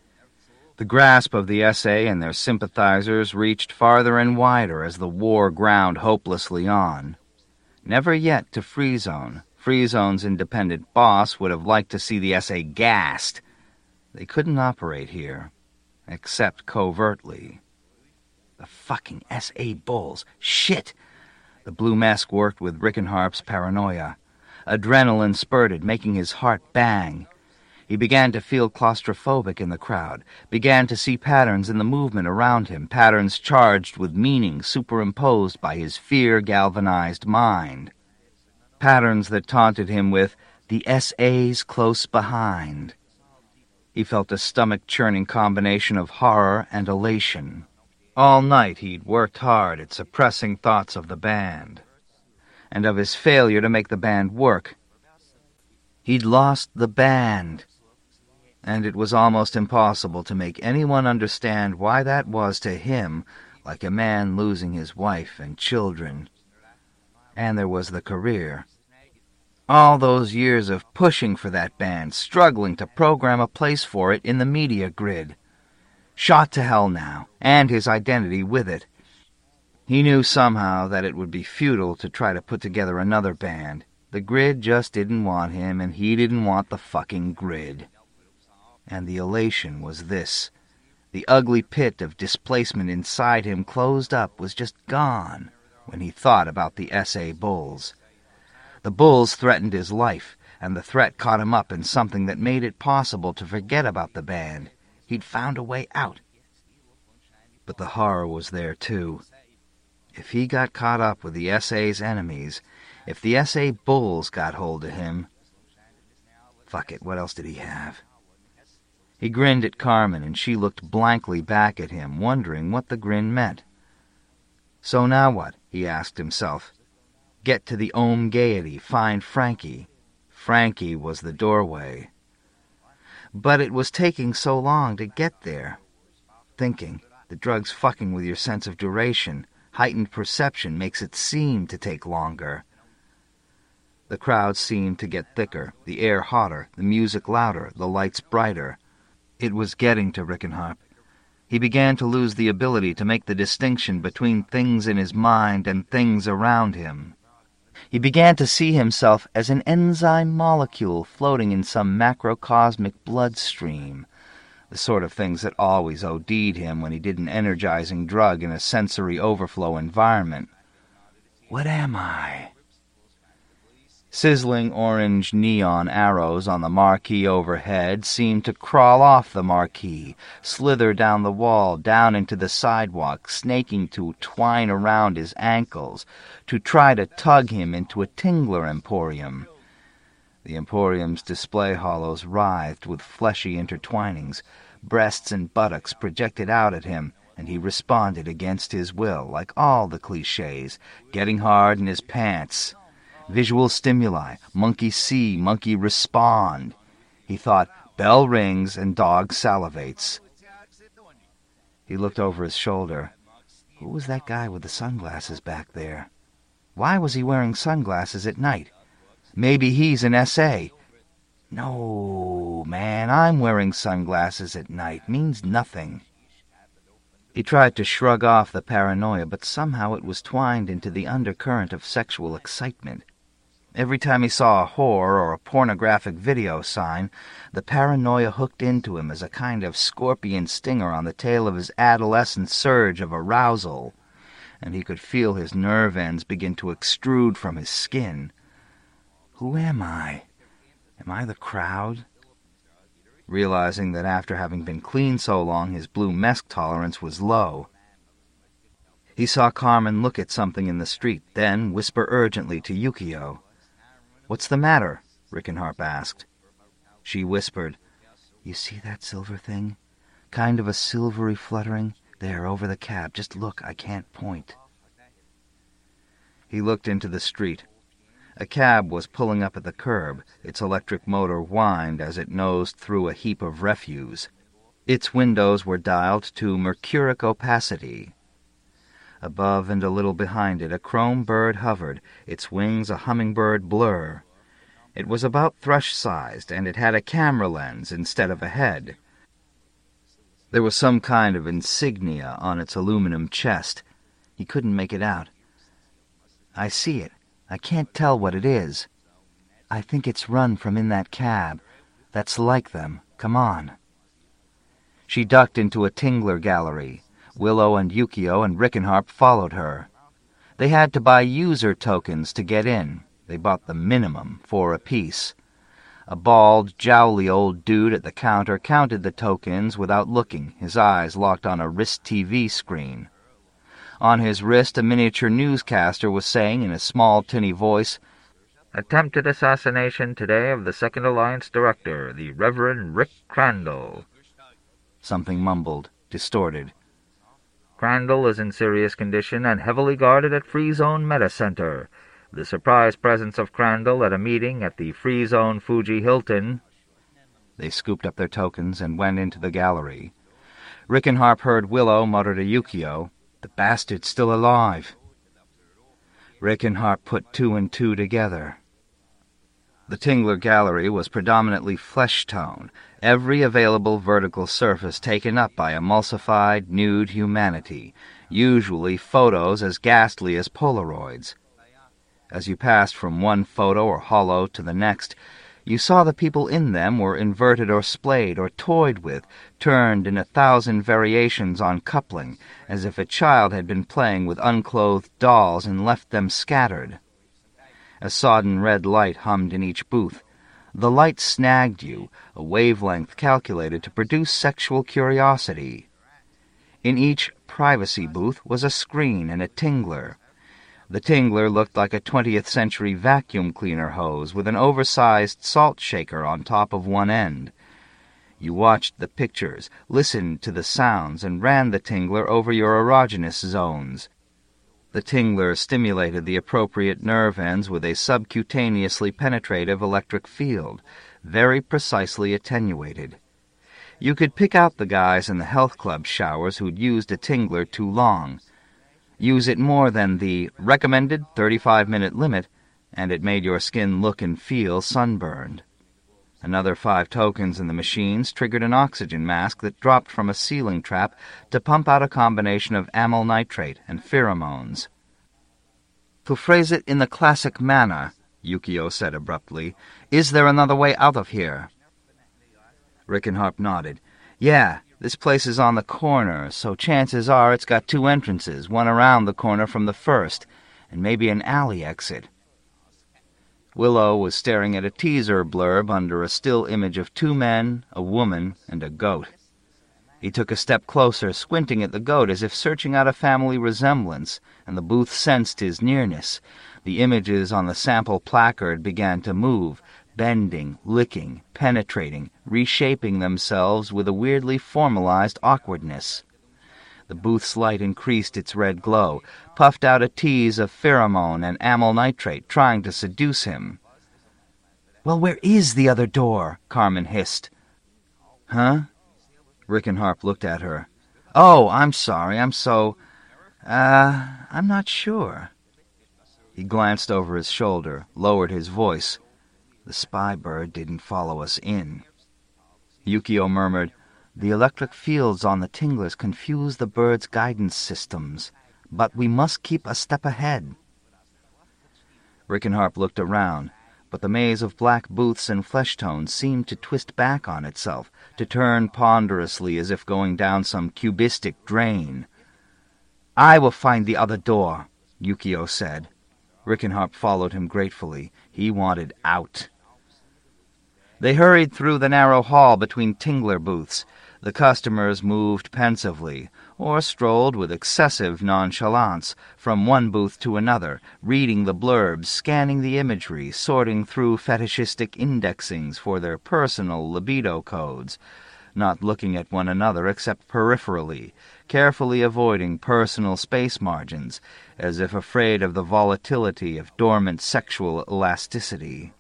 The grasp of the S A and their sympathizers reached farther and wider as the war ground hopelessly on. Never yet to Free Zone. Free Zone's independent boss would have liked to see the S A gassed. They couldn't operate here, except covertly. The fucking S A bulls. Shit! The Blue Mask worked with Rickenharp's paranoia. Adrenaline spurted, making his heart bang. He began to feel claustrophobic in the crowd, began to see patterns in the movement around him, patterns charged with meaning superimposed by his fear-galvanized mind. Patterns that taunted him with the S A's close behind. He felt a stomach-churning combination of horror and elation. All night he'd worked hard at suppressing thoughts of the band, and of his failure to make the band work. He'd lost the band, and it was almost impossible to make anyone understand why that was to him like a man losing his wife and children. And there was the career. All those years of pushing for that band, struggling to program a place for it in the media grid. Shot to hell now, and his identity with it. He knew somehow that it would be futile to try to put together another band. The grid just didn't want him, and he didn't want the fucking grid. And the elation was this. The ugly pit of displacement inside him closed up was just gone when he thought about the S A bulls. The bulls threatened his life, and the threat caught him up in something that made it possible to forget about the band. He'd found a way out. But the horror was there, too. If he got caught up with the S A's enemies, if the S A bulls got hold of him... Fuck it, what else did he have? He grinned at Carmen, and she looked blankly back at him, wondering what the grin meant. So now what? He asked himself. Get to the Ohm Gaiety, find Frankie. Frankie was the doorway. But it was taking so long to get there. Thinking, the drug's fucking with your sense of duration. Heightened perception makes it seem to take longer. The crowd seemed to get thicker, the air hotter, the music louder, the lights brighter. It was getting to Rickenharp. He began to lose the ability to make the distinction between things in his mind and things around him. He began to see himself as an enzyme molecule floating in some macrocosmic bloodstream, the sort of things that always OD'd him when he did an energizing drug in a sensory overflow environment. What am I? Sizzling orange neon arrows on the marquee overhead seemed to crawl off the marquee, slither down the wall, down into the sidewalk, snaking to twine around his ankles, to try to tug him into a Tingler emporium. The emporium's display hollows writhed with fleshy intertwinings, breasts and buttocks projected out at him, and he responded against his will, like all the cliches, getting hard in his pants. Visual stimuli, monkey see, monkey respond. He thought, bell rings and dog salivates. He looked over his shoulder. Who was that guy with the sunglasses back there? Why was he wearing sunglasses at night? Maybe he's an S A. No, man, I'm wearing sunglasses at night. Means nothing. He tried to shrug off the paranoia, but somehow it was twined into the undercurrent of sexual excitement. Every time he saw a whore or a pornographic video sign, the paranoia hooked into him as a kind of scorpion stinger on the tail of his adolescent surge of arousal, and he could feel his nerve ends begin to extrude from his skin. Who am I? Am I the crowd? Realizing that after having been clean so long his blue mesc tolerance was low. He saw Carmen look at something in the street, then whisper urgently to Yukio. "What's the matter?" Rickenharp asked. She whispered, "You see that silver thing? Kind of a silvery fluttering? There, over the cab. Just look, I can't point." He looked into the street. A cab was pulling up at the curb. Its electric motor whined as it nosed through a heap of refuse. Its windows were dialed to mercuric opacity. Above and a little behind it, a chrome bird hovered, its wings a hummingbird blur. It was about thrush-sized, and it had a camera lens instead of a head. There was some kind of insignia on its aluminum chest. He couldn't make it out. "I see it. I can't tell what it is. I think it's run from in that cab. That's like them. Come on." She ducked into a Tingler gallery. Willow and Yukio and Rickenharp followed her. They had to buy user tokens to get in. They bought the minimum, four apiece. A bald, jowly old dude at the counter counted the tokens without looking, his eyes locked on a wrist T V screen. On his wrist, a miniature newscaster was saying in a small, tinny voice, "Attempted assassination today of the Second Alliance Director, the Reverend Rick Crandall." Something mumbled, distorted. "Crandall is in serious condition and heavily guarded at Free Zone Meta Center. The surprise presence of Crandall at a meeting at the Free Zone Fuji Hilton." They scooped up their tokens and went into the gallery. Rickenharp heard Willow mutter to Yukio, "The bastard's still alive." Rickenharp put two and two together. The Tingler gallery was predominantly flesh tone, every available vertical surface taken up by emulsified, nude humanity, usually photos as ghastly as Polaroids. As you passed from one photo or holo to the next, you saw the people in them were inverted or splayed or toyed with, turned in a thousand variations on coupling, as if a child had been playing with unclothed dolls and left them scattered. A sodden red light hummed in each booth. The light snagged you, a wavelength calculated to produce sexual curiosity. In each privacy booth was a screen and a Tingler. The Tingler looked like a twentieth century vacuum cleaner hose with an oversized salt shaker on top of one end. You watched the pictures, listened to the sounds, and ran the Tingler over your erogenous zones. The Tingler stimulated the appropriate nerve ends with a subcutaneously penetrative electric field, very precisely attenuated. You could pick out the guys in the health club showers who'd used a Tingler too long. Use it more than the recommended thirty-five minute limit, and it made your skin look and feel sunburned. Another five tokens in the machines triggered an oxygen mask that dropped from a ceiling trap to pump out a combination of amyl nitrate and pheromones. "To phrase it in the classic manner," Yukio said abruptly, "is there another way out of here?" Rickenharp nodded. "Yeah. This place is on the corner, so chances are it's got two entrances, one around the corner from the first, and maybe an alley exit." Willow was staring at a teaser blurb under a still image of two men, a woman, and a goat. He took a step closer, squinting at the goat as if searching out a family resemblance, and the booth sensed his nearness. The images on the sample placard began to move, bending, licking, penetrating, reshaping themselves with a weirdly formalized awkwardness. The booth's light increased its red glow, puffed out a tease of pheromone and amyl nitrate, trying to seduce him. "Well, where is the other door?" Carmen hissed. "Huh?" Rickenharp looked at her. "Oh, I'm sorry, I'm so... Uh, I'm not sure." He glanced over his shoulder, lowered his voice. "The spy bird didn't follow us in." Yukio murmured, "The electric fields on the Tinglers confuse the bird's guidance systems, but we must keep a step ahead." Rickenharp looked around, but the maze of black booths and flesh tones seemed to twist back on itself, to turn ponderously as if going down some cubistic drain. "I will find the other door," Yukio said. Rickenharp followed him gratefully. He wanted out. They hurried through the narrow hall between Tingler booths. The customers moved pensively, or strolled with excessive nonchalance from one booth to another, reading the blurbs, scanning the imagery, sorting through fetishistic indexings for their personal libido codes, not looking at one another except peripherally, carefully avoiding personal space margins, as if afraid of the volatility of dormant sexual elasticity.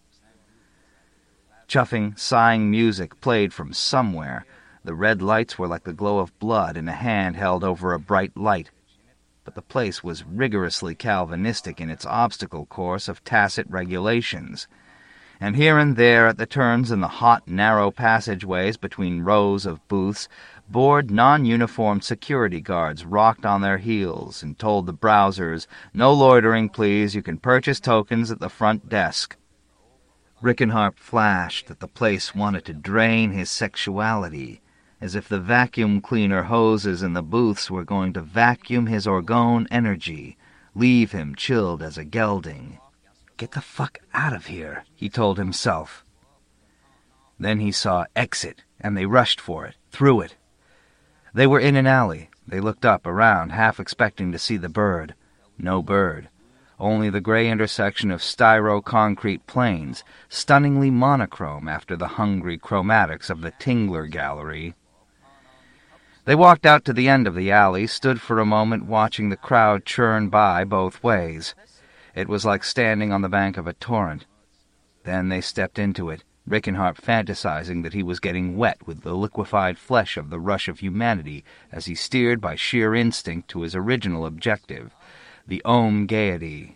Chuffing, sighing music played from somewhere. The red lights were like the glow of blood in a hand held over a bright light. But the place was rigorously Calvinistic in its obstacle course of tacit regulations. And here and there at the turns in the hot, narrow passageways between rows of booths, bored, non-uniformed security guards rocked on their heels and told the browsers, "No loitering, please. You can purchase tokens at the front desk." Rickenharp flashed that the place wanted to drain his sexuality, as if the vacuum cleaner hoses in the booths were going to vacuum his orgone energy, leave him chilled as a gelding. "Get the fuck out of here," he told himself. Then he saw exit, and they rushed for it, through it. They were in an alley. They looked up, around, half expecting to see the bird. No bird. Only the gray intersection of styro-concrete planes, stunningly monochrome after the hungry chromatics of the Tingler Gallery. They walked out to the end of the alley, stood for a moment watching the crowd churn by both ways. It was like standing on the bank of a torrent. Then they stepped into it, Rickenharp fantasizing that he was getting wet with the liquefied flesh of the rush of humanity as he steered by sheer instinct to his original objective, the Om Gaiety.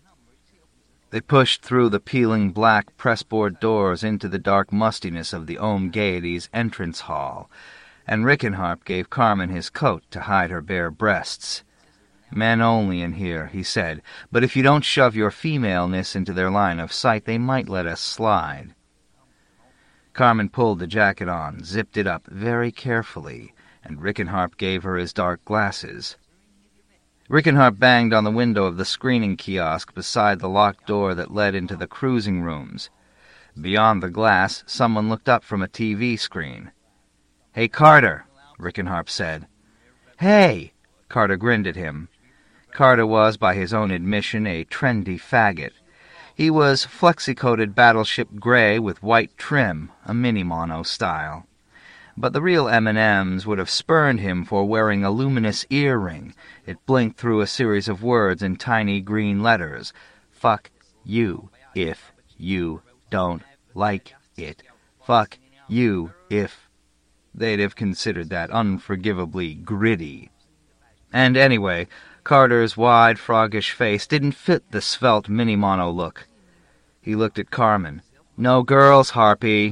They pushed through the peeling black pressboard doors into the dark mustiness of the Om Gaiety's entrance hall, and Rickenharp gave Carmen his coat to hide her bare breasts. "Men only in here," he said, "but if you don't shove your femaleness into their line of sight, they might let us slide." Carmen pulled the jacket on, zipped it up very carefully, and Rickenharp gave her his dark glasses. Rickenharp banged on the window of the screening kiosk beside the locked door that led into the cruising rooms. Beyond the glass, someone looked up from a T V screen. "Hey, Carter," Rickenharp said. "Hey!" Carter grinned at him. Carter was, by his own admission, a trendy faggot. He was flexi-coated battleship gray with white trim, a mini-mono style. But the real M and M's would have spurned him for wearing a luminous earring. It blinked through a series of words in tiny green letters. "Fuck you if you don't like it. Fuck you if..." They'd have considered that unforgivably gritty. And anyway, Carter's wide, froggish face didn't fit the svelte mini-mono look. He looked at Carmen. "No girls, Harpy."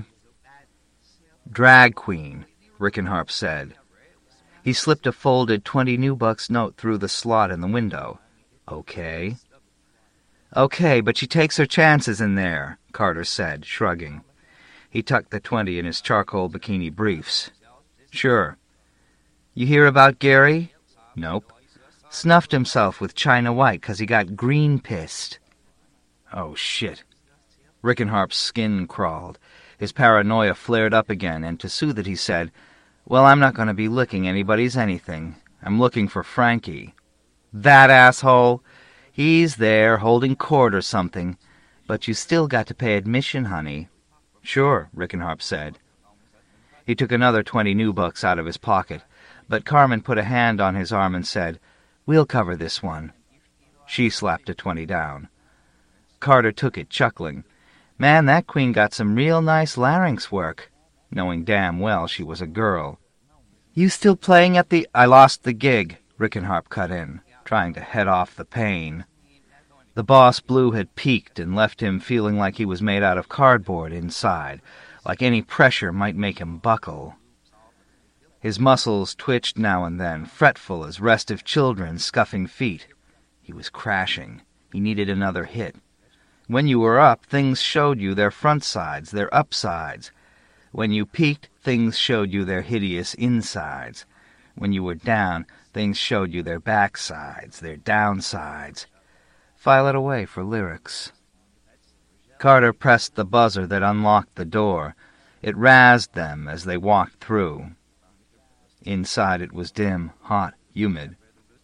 "Drag queen," Rickenharp said. He slipped a folded twenty new bucks note through the slot in the window. "Okay." "Okay, but she takes her chances in there," Carter said, shrugging. He tucked the twenty in his charcoal bikini briefs. "Sure." "You hear about Gary?" "Nope." "Snuffed himself with China White 'cause he got green-pissed." "Oh, shit." Rickenharp's skin crawled. His paranoia flared up again, and to soothe it he said, "Well, I'm not going to be licking anybody's anything. I'm looking for Frankie." "That asshole? He's there, holding court or something. But you still got to pay admission, honey." "Sure," Rickenharp said. He took another twenty new bucks out of his pocket, but Carmen put a hand on his arm and said, "We'll cover this one." She slapped a twenty down. Carter took it, chuckling. "Man, that queen got some real nice larynx work," knowing damn well she was a girl. "You still playing at the—" "I lost the gig," Rickenharp cut in, trying to head off the pain. The boss blue had peaked and left him feeling like he was made out of cardboard inside, like any pressure might make him buckle. His muscles twitched now and then, fretful as restive children scuffing feet. He was crashing. He needed another hit. When you were up, things showed you their front sides, their upsides. When you peaked, things showed you their hideous insides. When you were down, things showed you their backsides, their downsides. File it away for lyrics. Carter pressed the buzzer that unlocked the door. It razzed them as they walked through. Inside it was dim, hot, humid.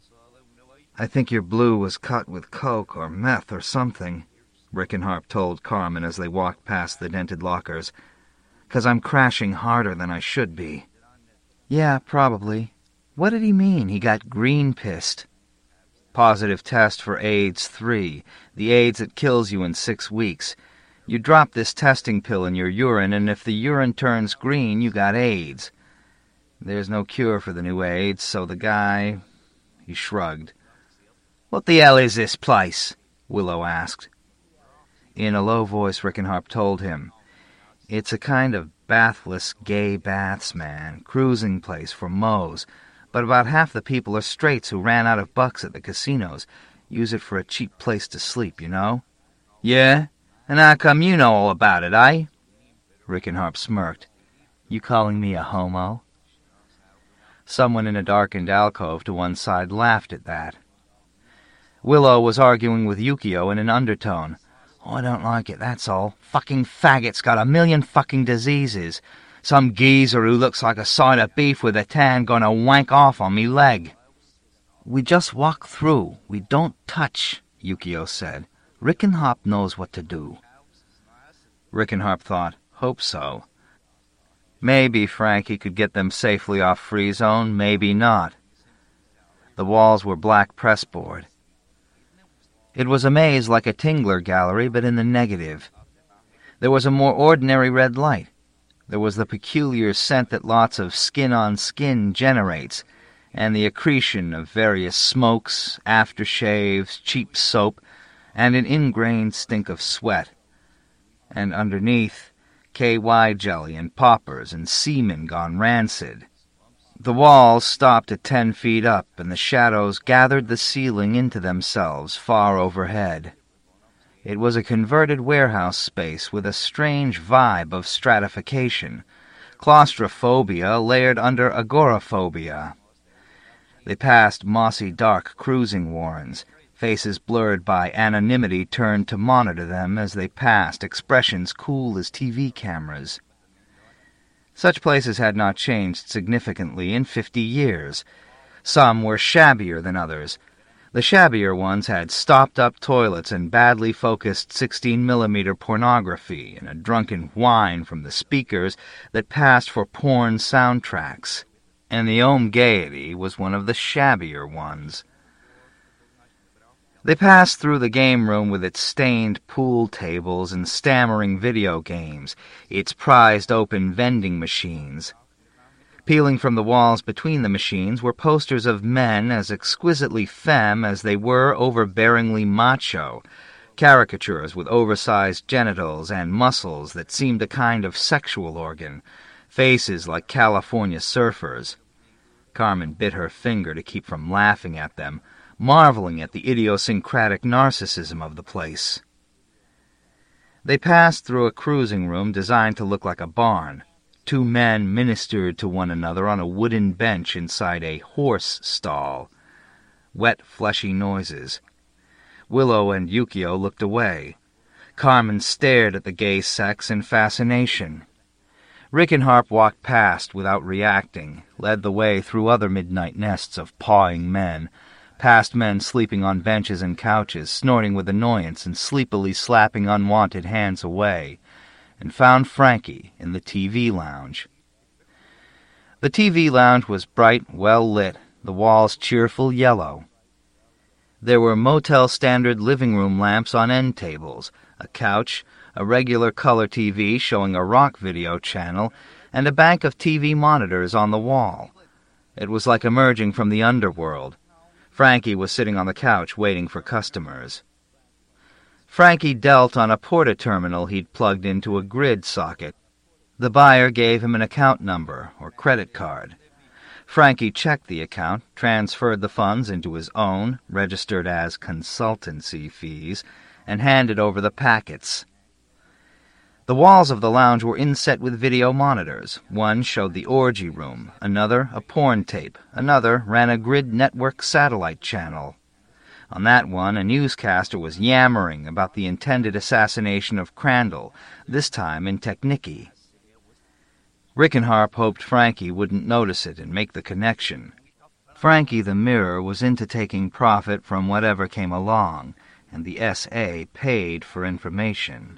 "I think your blue was cut with coke or meth or something," Rickenharp told Carmen as they walked past the dented lockers. "'Cause I'm crashing harder than I should be." "Yeah, probably. What did he mean, he got green-pissed?" "Positive test for AIDS three, the AIDS that kills you in six weeks. You drop this testing pill in your urine, and if the urine turns green, you got AIDS. There's no cure for the new AIDS, so the guy..." He shrugged. "What the hell is this place?" Willow asked. In a low voice, Rickenharp told him, "It's a kind of bathless gay baths, man, cruising place for moes, but about half the people are straights who ran out of bucks at the casinos. Use it for a cheap place to sleep, you know?" "Yeah? And how come you know all about it, eh?" Rickenharp smirked. "You calling me a homo?" Someone in a darkened alcove to one side laughed at that. Willow was arguing with Yukio in an undertone. "I don't like it, that's all. Fucking faggot's got a million fucking diseases. Some geezer who looks like a side of beef with a tan gonna wank off on me leg." "We just walk through. We don't touch," Yukio said. "Rickenharp knows what to do." Rickenharp thought, hope so. Maybe Frankie could get them safely off Free Zone, maybe not. The walls were black pressboard. It was a maze like a Tingler gallery, but in the negative. There was a more ordinary red light. There was the peculiar scent that lots of skin-on-skin generates, and the accretion of various smokes, aftershaves, cheap soap, and an ingrained stink of sweat. And underneath, K Y jelly and poppers and semen gone rancid. The walls stopped at ten feet up, and the shadows gathered the ceiling into themselves far overhead. It was a converted warehouse space with a strange vibe of stratification, claustrophobia layered under agoraphobia. They passed mossy dark cruising warrens, faces blurred by anonymity turned to monitor them as they passed, expressions cool as T V cameras. Such places had not changed significantly in fifty years. Some were shabbier than others. The shabbier ones had stopped-up toilets and badly focused sixteen millimeter pornography and a drunken whine from the speakers that passed for porn soundtracks. And the Om Gaiety was one of the shabbier ones. They passed through the game room with its stained pool tables and stammering video games, its prized open vending machines. Peeling from the walls between the machines were posters of men as exquisitely femme as they were overbearingly macho, caricatures with oversized genitals and muscles that seemed a kind of sexual organ, faces like California surfers. Carmen bit her finger to keep from laughing at them, marveling at the idiosyncratic narcissism of the place. They passed through a cruising room designed to look like a barn. Two men ministered to one another on a wooden bench inside a horse stall. Wet, fleshy noises. Willow and Yukio looked away. Carmen stared at the gay sex in fascination. Rickenharp walked past without reacting, led the way through other midnight nests of pawing men, past men sleeping on benches and couches, snorting with annoyance and sleepily slapping unwanted hands away, and found Frankie in the T V lounge. The T V lounge was bright, well-lit, the walls cheerful yellow. There were motel-standard living room lamps on end tables, a couch, a regular color T V showing a rock video channel, and a bank of T V monitors on the wall. It was like emerging from the underworld. Frankie was sitting on the couch waiting for customers. Frankie dealt on a porta terminal he'd plugged into a grid socket. The buyer gave him an account number or credit card. Frankie checked the account, transferred the funds into his own, registered as consultancy fees, and handed over the packets. The walls of the lounge were inset with video monitors. One showed the orgy room, another a porn tape, another ran a grid network satellite channel. On that one, a newscaster was yammering about the intended assassination of Crandall, this time in Technicky. Rickenharp hoped Frankie wouldn't notice it and make the connection. Frankie the Mirror was into taking profit from whatever came along, and the S A paid for information.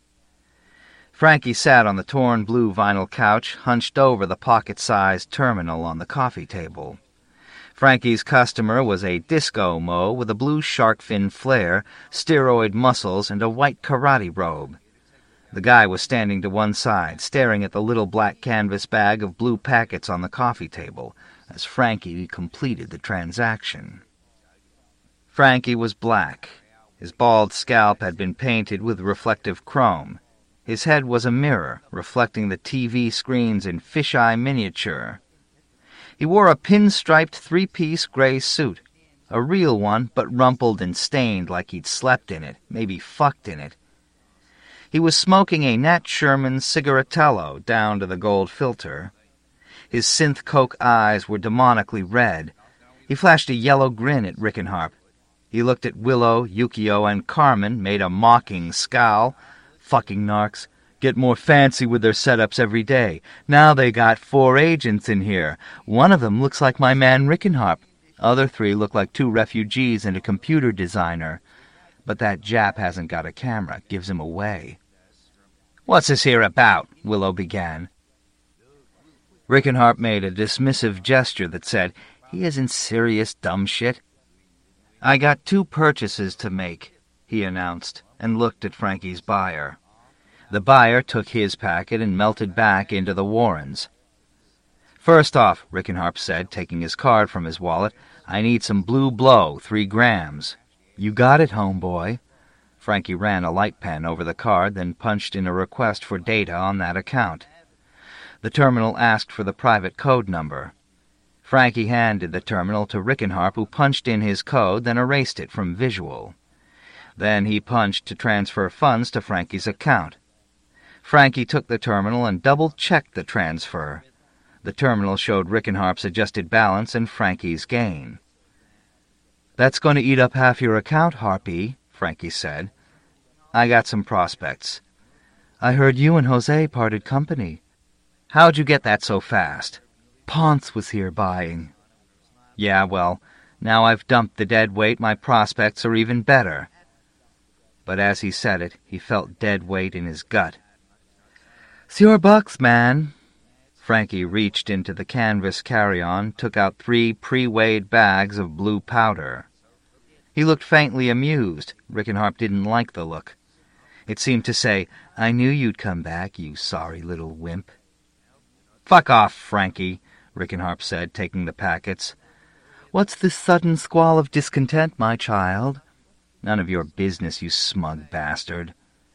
Frankie sat on the torn blue vinyl couch, hunched over the pocket-sized terminal on the coffee table. Frankie's customer was a disco mo with a blue shark fin flare, steroid muscles, and a white karate robe. The guy was standing to one side, staring at the little black canvas bag of blue packets on the coffee table, as Frankie completed the transaction. Frankie was black. His bald scalp had been painted with reflective chrome. His head was a mirror, reflecting the T V screens in fisheye miniature. He wore a pinstriped three-piece gray suit, a real one, but rumpled and stained like he'd slept in it, maybe fucked in it. He was smoking a Nat Sherman cigarettello down to the gold filter. His synth coke eyes were demonically red. He flashed a yellow grin at Rickenharp. He looked at Willow, Yukio, and Carmen, made a mocking scowl. Fucking narcs. Get more fancy with their setups every day. Now they got four agents in here. One of them looks like my man Rickenharp. Other three look like two refugees and a computer designer. But that Jap hasn't got a camera. Gives him away. "What's this here about?" Willow began. Rickenharp made a dismissive gesture that said, "He isn't serious, dumb shit." "I got two purchases to make," he announced, and looked at Frankie's buyer. The buyer took his packet and melted back into the Warrens. "First off," Rickenharp said, taking his card from his wallet, "I need some Blue Blow, three grams." "You got it, homeboy." Frankie ran a light pen over the card, then punched in a request for data on that account. The terminal asked for the private code number. Frankie handed the terminal to Rickenharp, who punched in his code, then erased it from visual. Then he punched to transfer funds to Frankie's account. Frankie took the terminal and double-checked the transfer. The terminal showed Rickenharp's adjusted balance and Frankie's gain. "That's going to eat up half your account, Harpy," Frankie said. "I got some prospects." "I heard you and Jose parted company." "How'd you get that so fast?" "Ponce was here buying." "Yeah, well, now I've dumped the dead weight, my prospects are even better." But as he said it, he felt dead weight in his gut. "It's your bucks, man." Frankie reached into the canvas carry-on, took out three pre-weighed bags of blue powder. He looked faintly amused. Rickenharp didn't like the look. It seemed to say, "I knew you'd come back, you sorry little wimp." "Fuck off, Frankie," Rickenharp said, taking the packets. "What's this sudden squall of discontent, my child?" "None of your business, you smug bastard."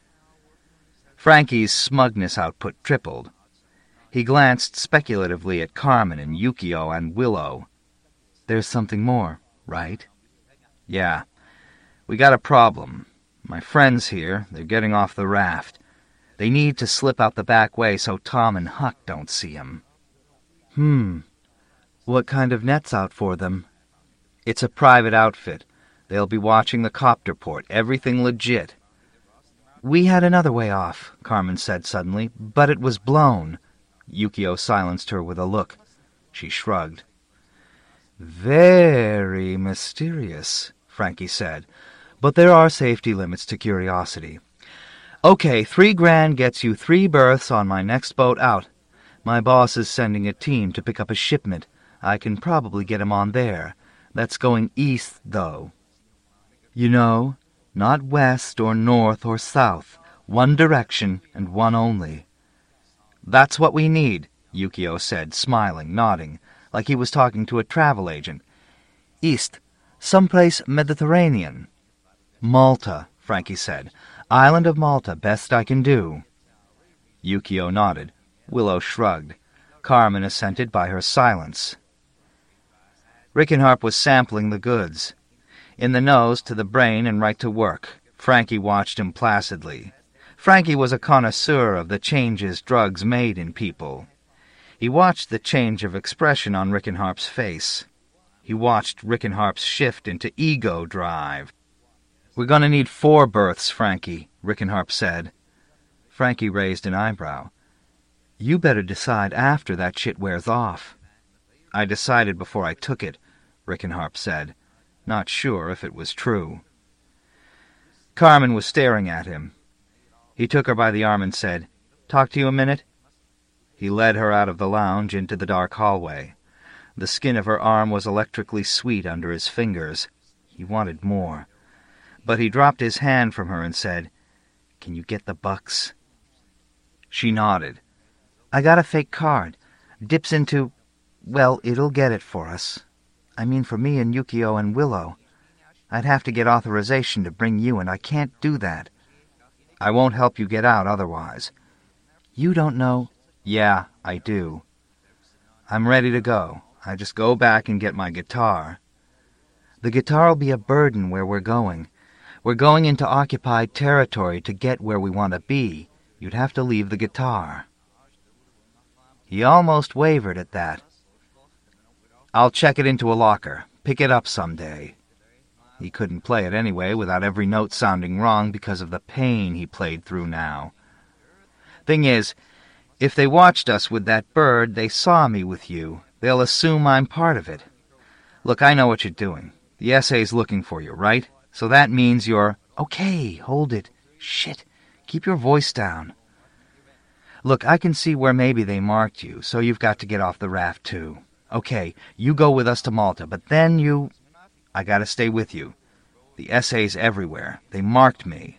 Frankie's smugness output tripled. He glanced speculatively at Carmen and Yukio and Willow. "There's something more, right?" "Yeah. We got a problem. My friends here, they're getting off the raft. They need to slip out the back way so Tom and Huck don't see 'em." "Hmm. What kind of net's out for them?" "It's a private outfit. They'll be watching the copter port. Everything legit." "We had another way off," Carmen said suddenly, "but it was blown." Yukio silenced her with a look. She shrugged. "Very mysterious," Frankie said, "but there are safety limits to curiosity. Okay, three grand gets you three berths on my next boat out. My boss is sending a team to pick up a shipment. I can probably get him on there. That's going east, though. You know, not west or north or south. One direction and one only." "That's what we need," Yukio said, smiling, nodding, like he was talking to a travel agent. "East, someplace Mediterranean." "Malta," Frankie said. "Island of Malta, best I can do." Yukio nodded. Willow shrugged. Carmen assented by her silence. Rickenharp was sampling the goods. In the nose, to the brain, and right to work. Frankie watched him placidly. Frankie was a connoisseur of the changes drugs made in people. He watched the change of expression on Rickenharp's face. He watched Rickenharp's shift into ego drive. "We're going to need four berths, Frankie," Rickenharp said. Frankie raised an eyebrow. "You better decide after that shit wears off." "I decided before I took it," Rickenharp said, not sure if it was true. Carmen was staring at him. He took her by the arm and said, "Talk to you a minute?" He led her out of the lounge into the dark hallway. The skin of her arm was electrically sweet under his fingers. He wanted more. But he dropped his hand from her and said, "Can you get the bucks?" She nodded. "I got a fake card. Dips into... well, it'll get it for us. I mean for me and Yukio and Willow. I'd have to get authorization to bring you, and I can't do that. I won't help you get out otherwise." "You don't know..." "Yeah, I do. I'm ready to go. I just go back and get my guitar." "The guitar'll be a burden where we're going. We're going into occupied territory to get where we want to be. You'd have to leave the guitar." He almost wavered at that. "I'll check it into a locker. Pick it up someday." He couldn't play it anyway without every note sounding wrong because of the pain he played through now. "Thing is, if they watched us with that bird, they saw me with you, they'll assume I'm part of it. Look, I know what you're doing. The S A's looking for you, right? So that means you're..." "Okay, hold it. Shit. Keep your voice down. Look, I can see where maybe they marked you, so you've got to get off the raft too. Okay, you go with us to Malta, but then you... I gotta stay with you. The S A's everywhere. They marked me."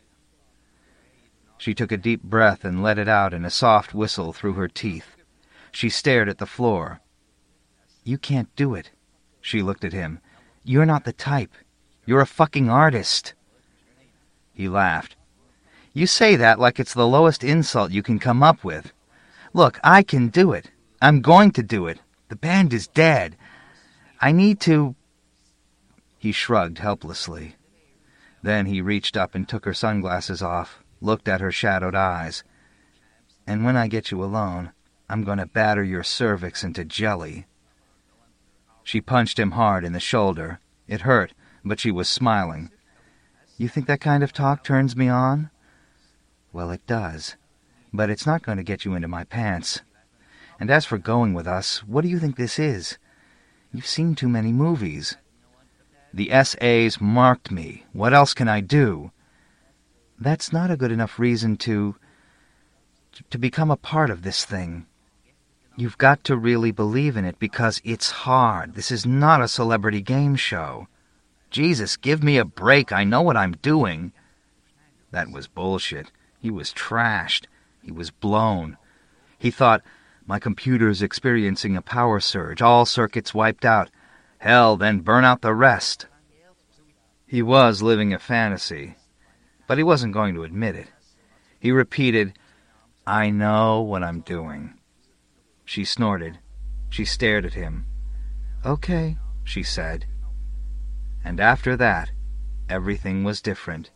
She took a deep breath and let it out in a soft whistle through her teeth. She stared at the floor. "You can't do it." She looked at him. "You're not the type. You're a fucking artist." He laughed. "You say that like it's the lowest insult you can come up with. Look, I can do it. I'm going to do it. The band is dead. I need to..." He shrugged helplessly. Then he reached up and took her sunglasses off, looked at her shadowed eyes. "And when I get you alone, I'm going to batter your cervix into jelly." She punched him hard in the shoulder. It hurt, but she was smiling. "You think that kind of talk turns me on?" "Well, it does. But it's not going to get you into my pants. And as for going with us, what do you think this is? You've seen too many movies." "The S A's marked me. What else can I do?" "That's not a good enough reason to... to become a part of this thing. You've got to really believe in it because it's hard. This is not a celebrity game show." "Jesus, give me a break. I know what I'm doing." That was bullshit. He was trashed. He was blown. He thought, my computer's experiencing a power surge, all circuits wiped out. Hell, then burn out the rest. He was living a fantasy, but he wasn't going to admit it. He repeated, "I know what I'm doing." She snorted. She stared at him. "Okay," she said. And after that, everything was different.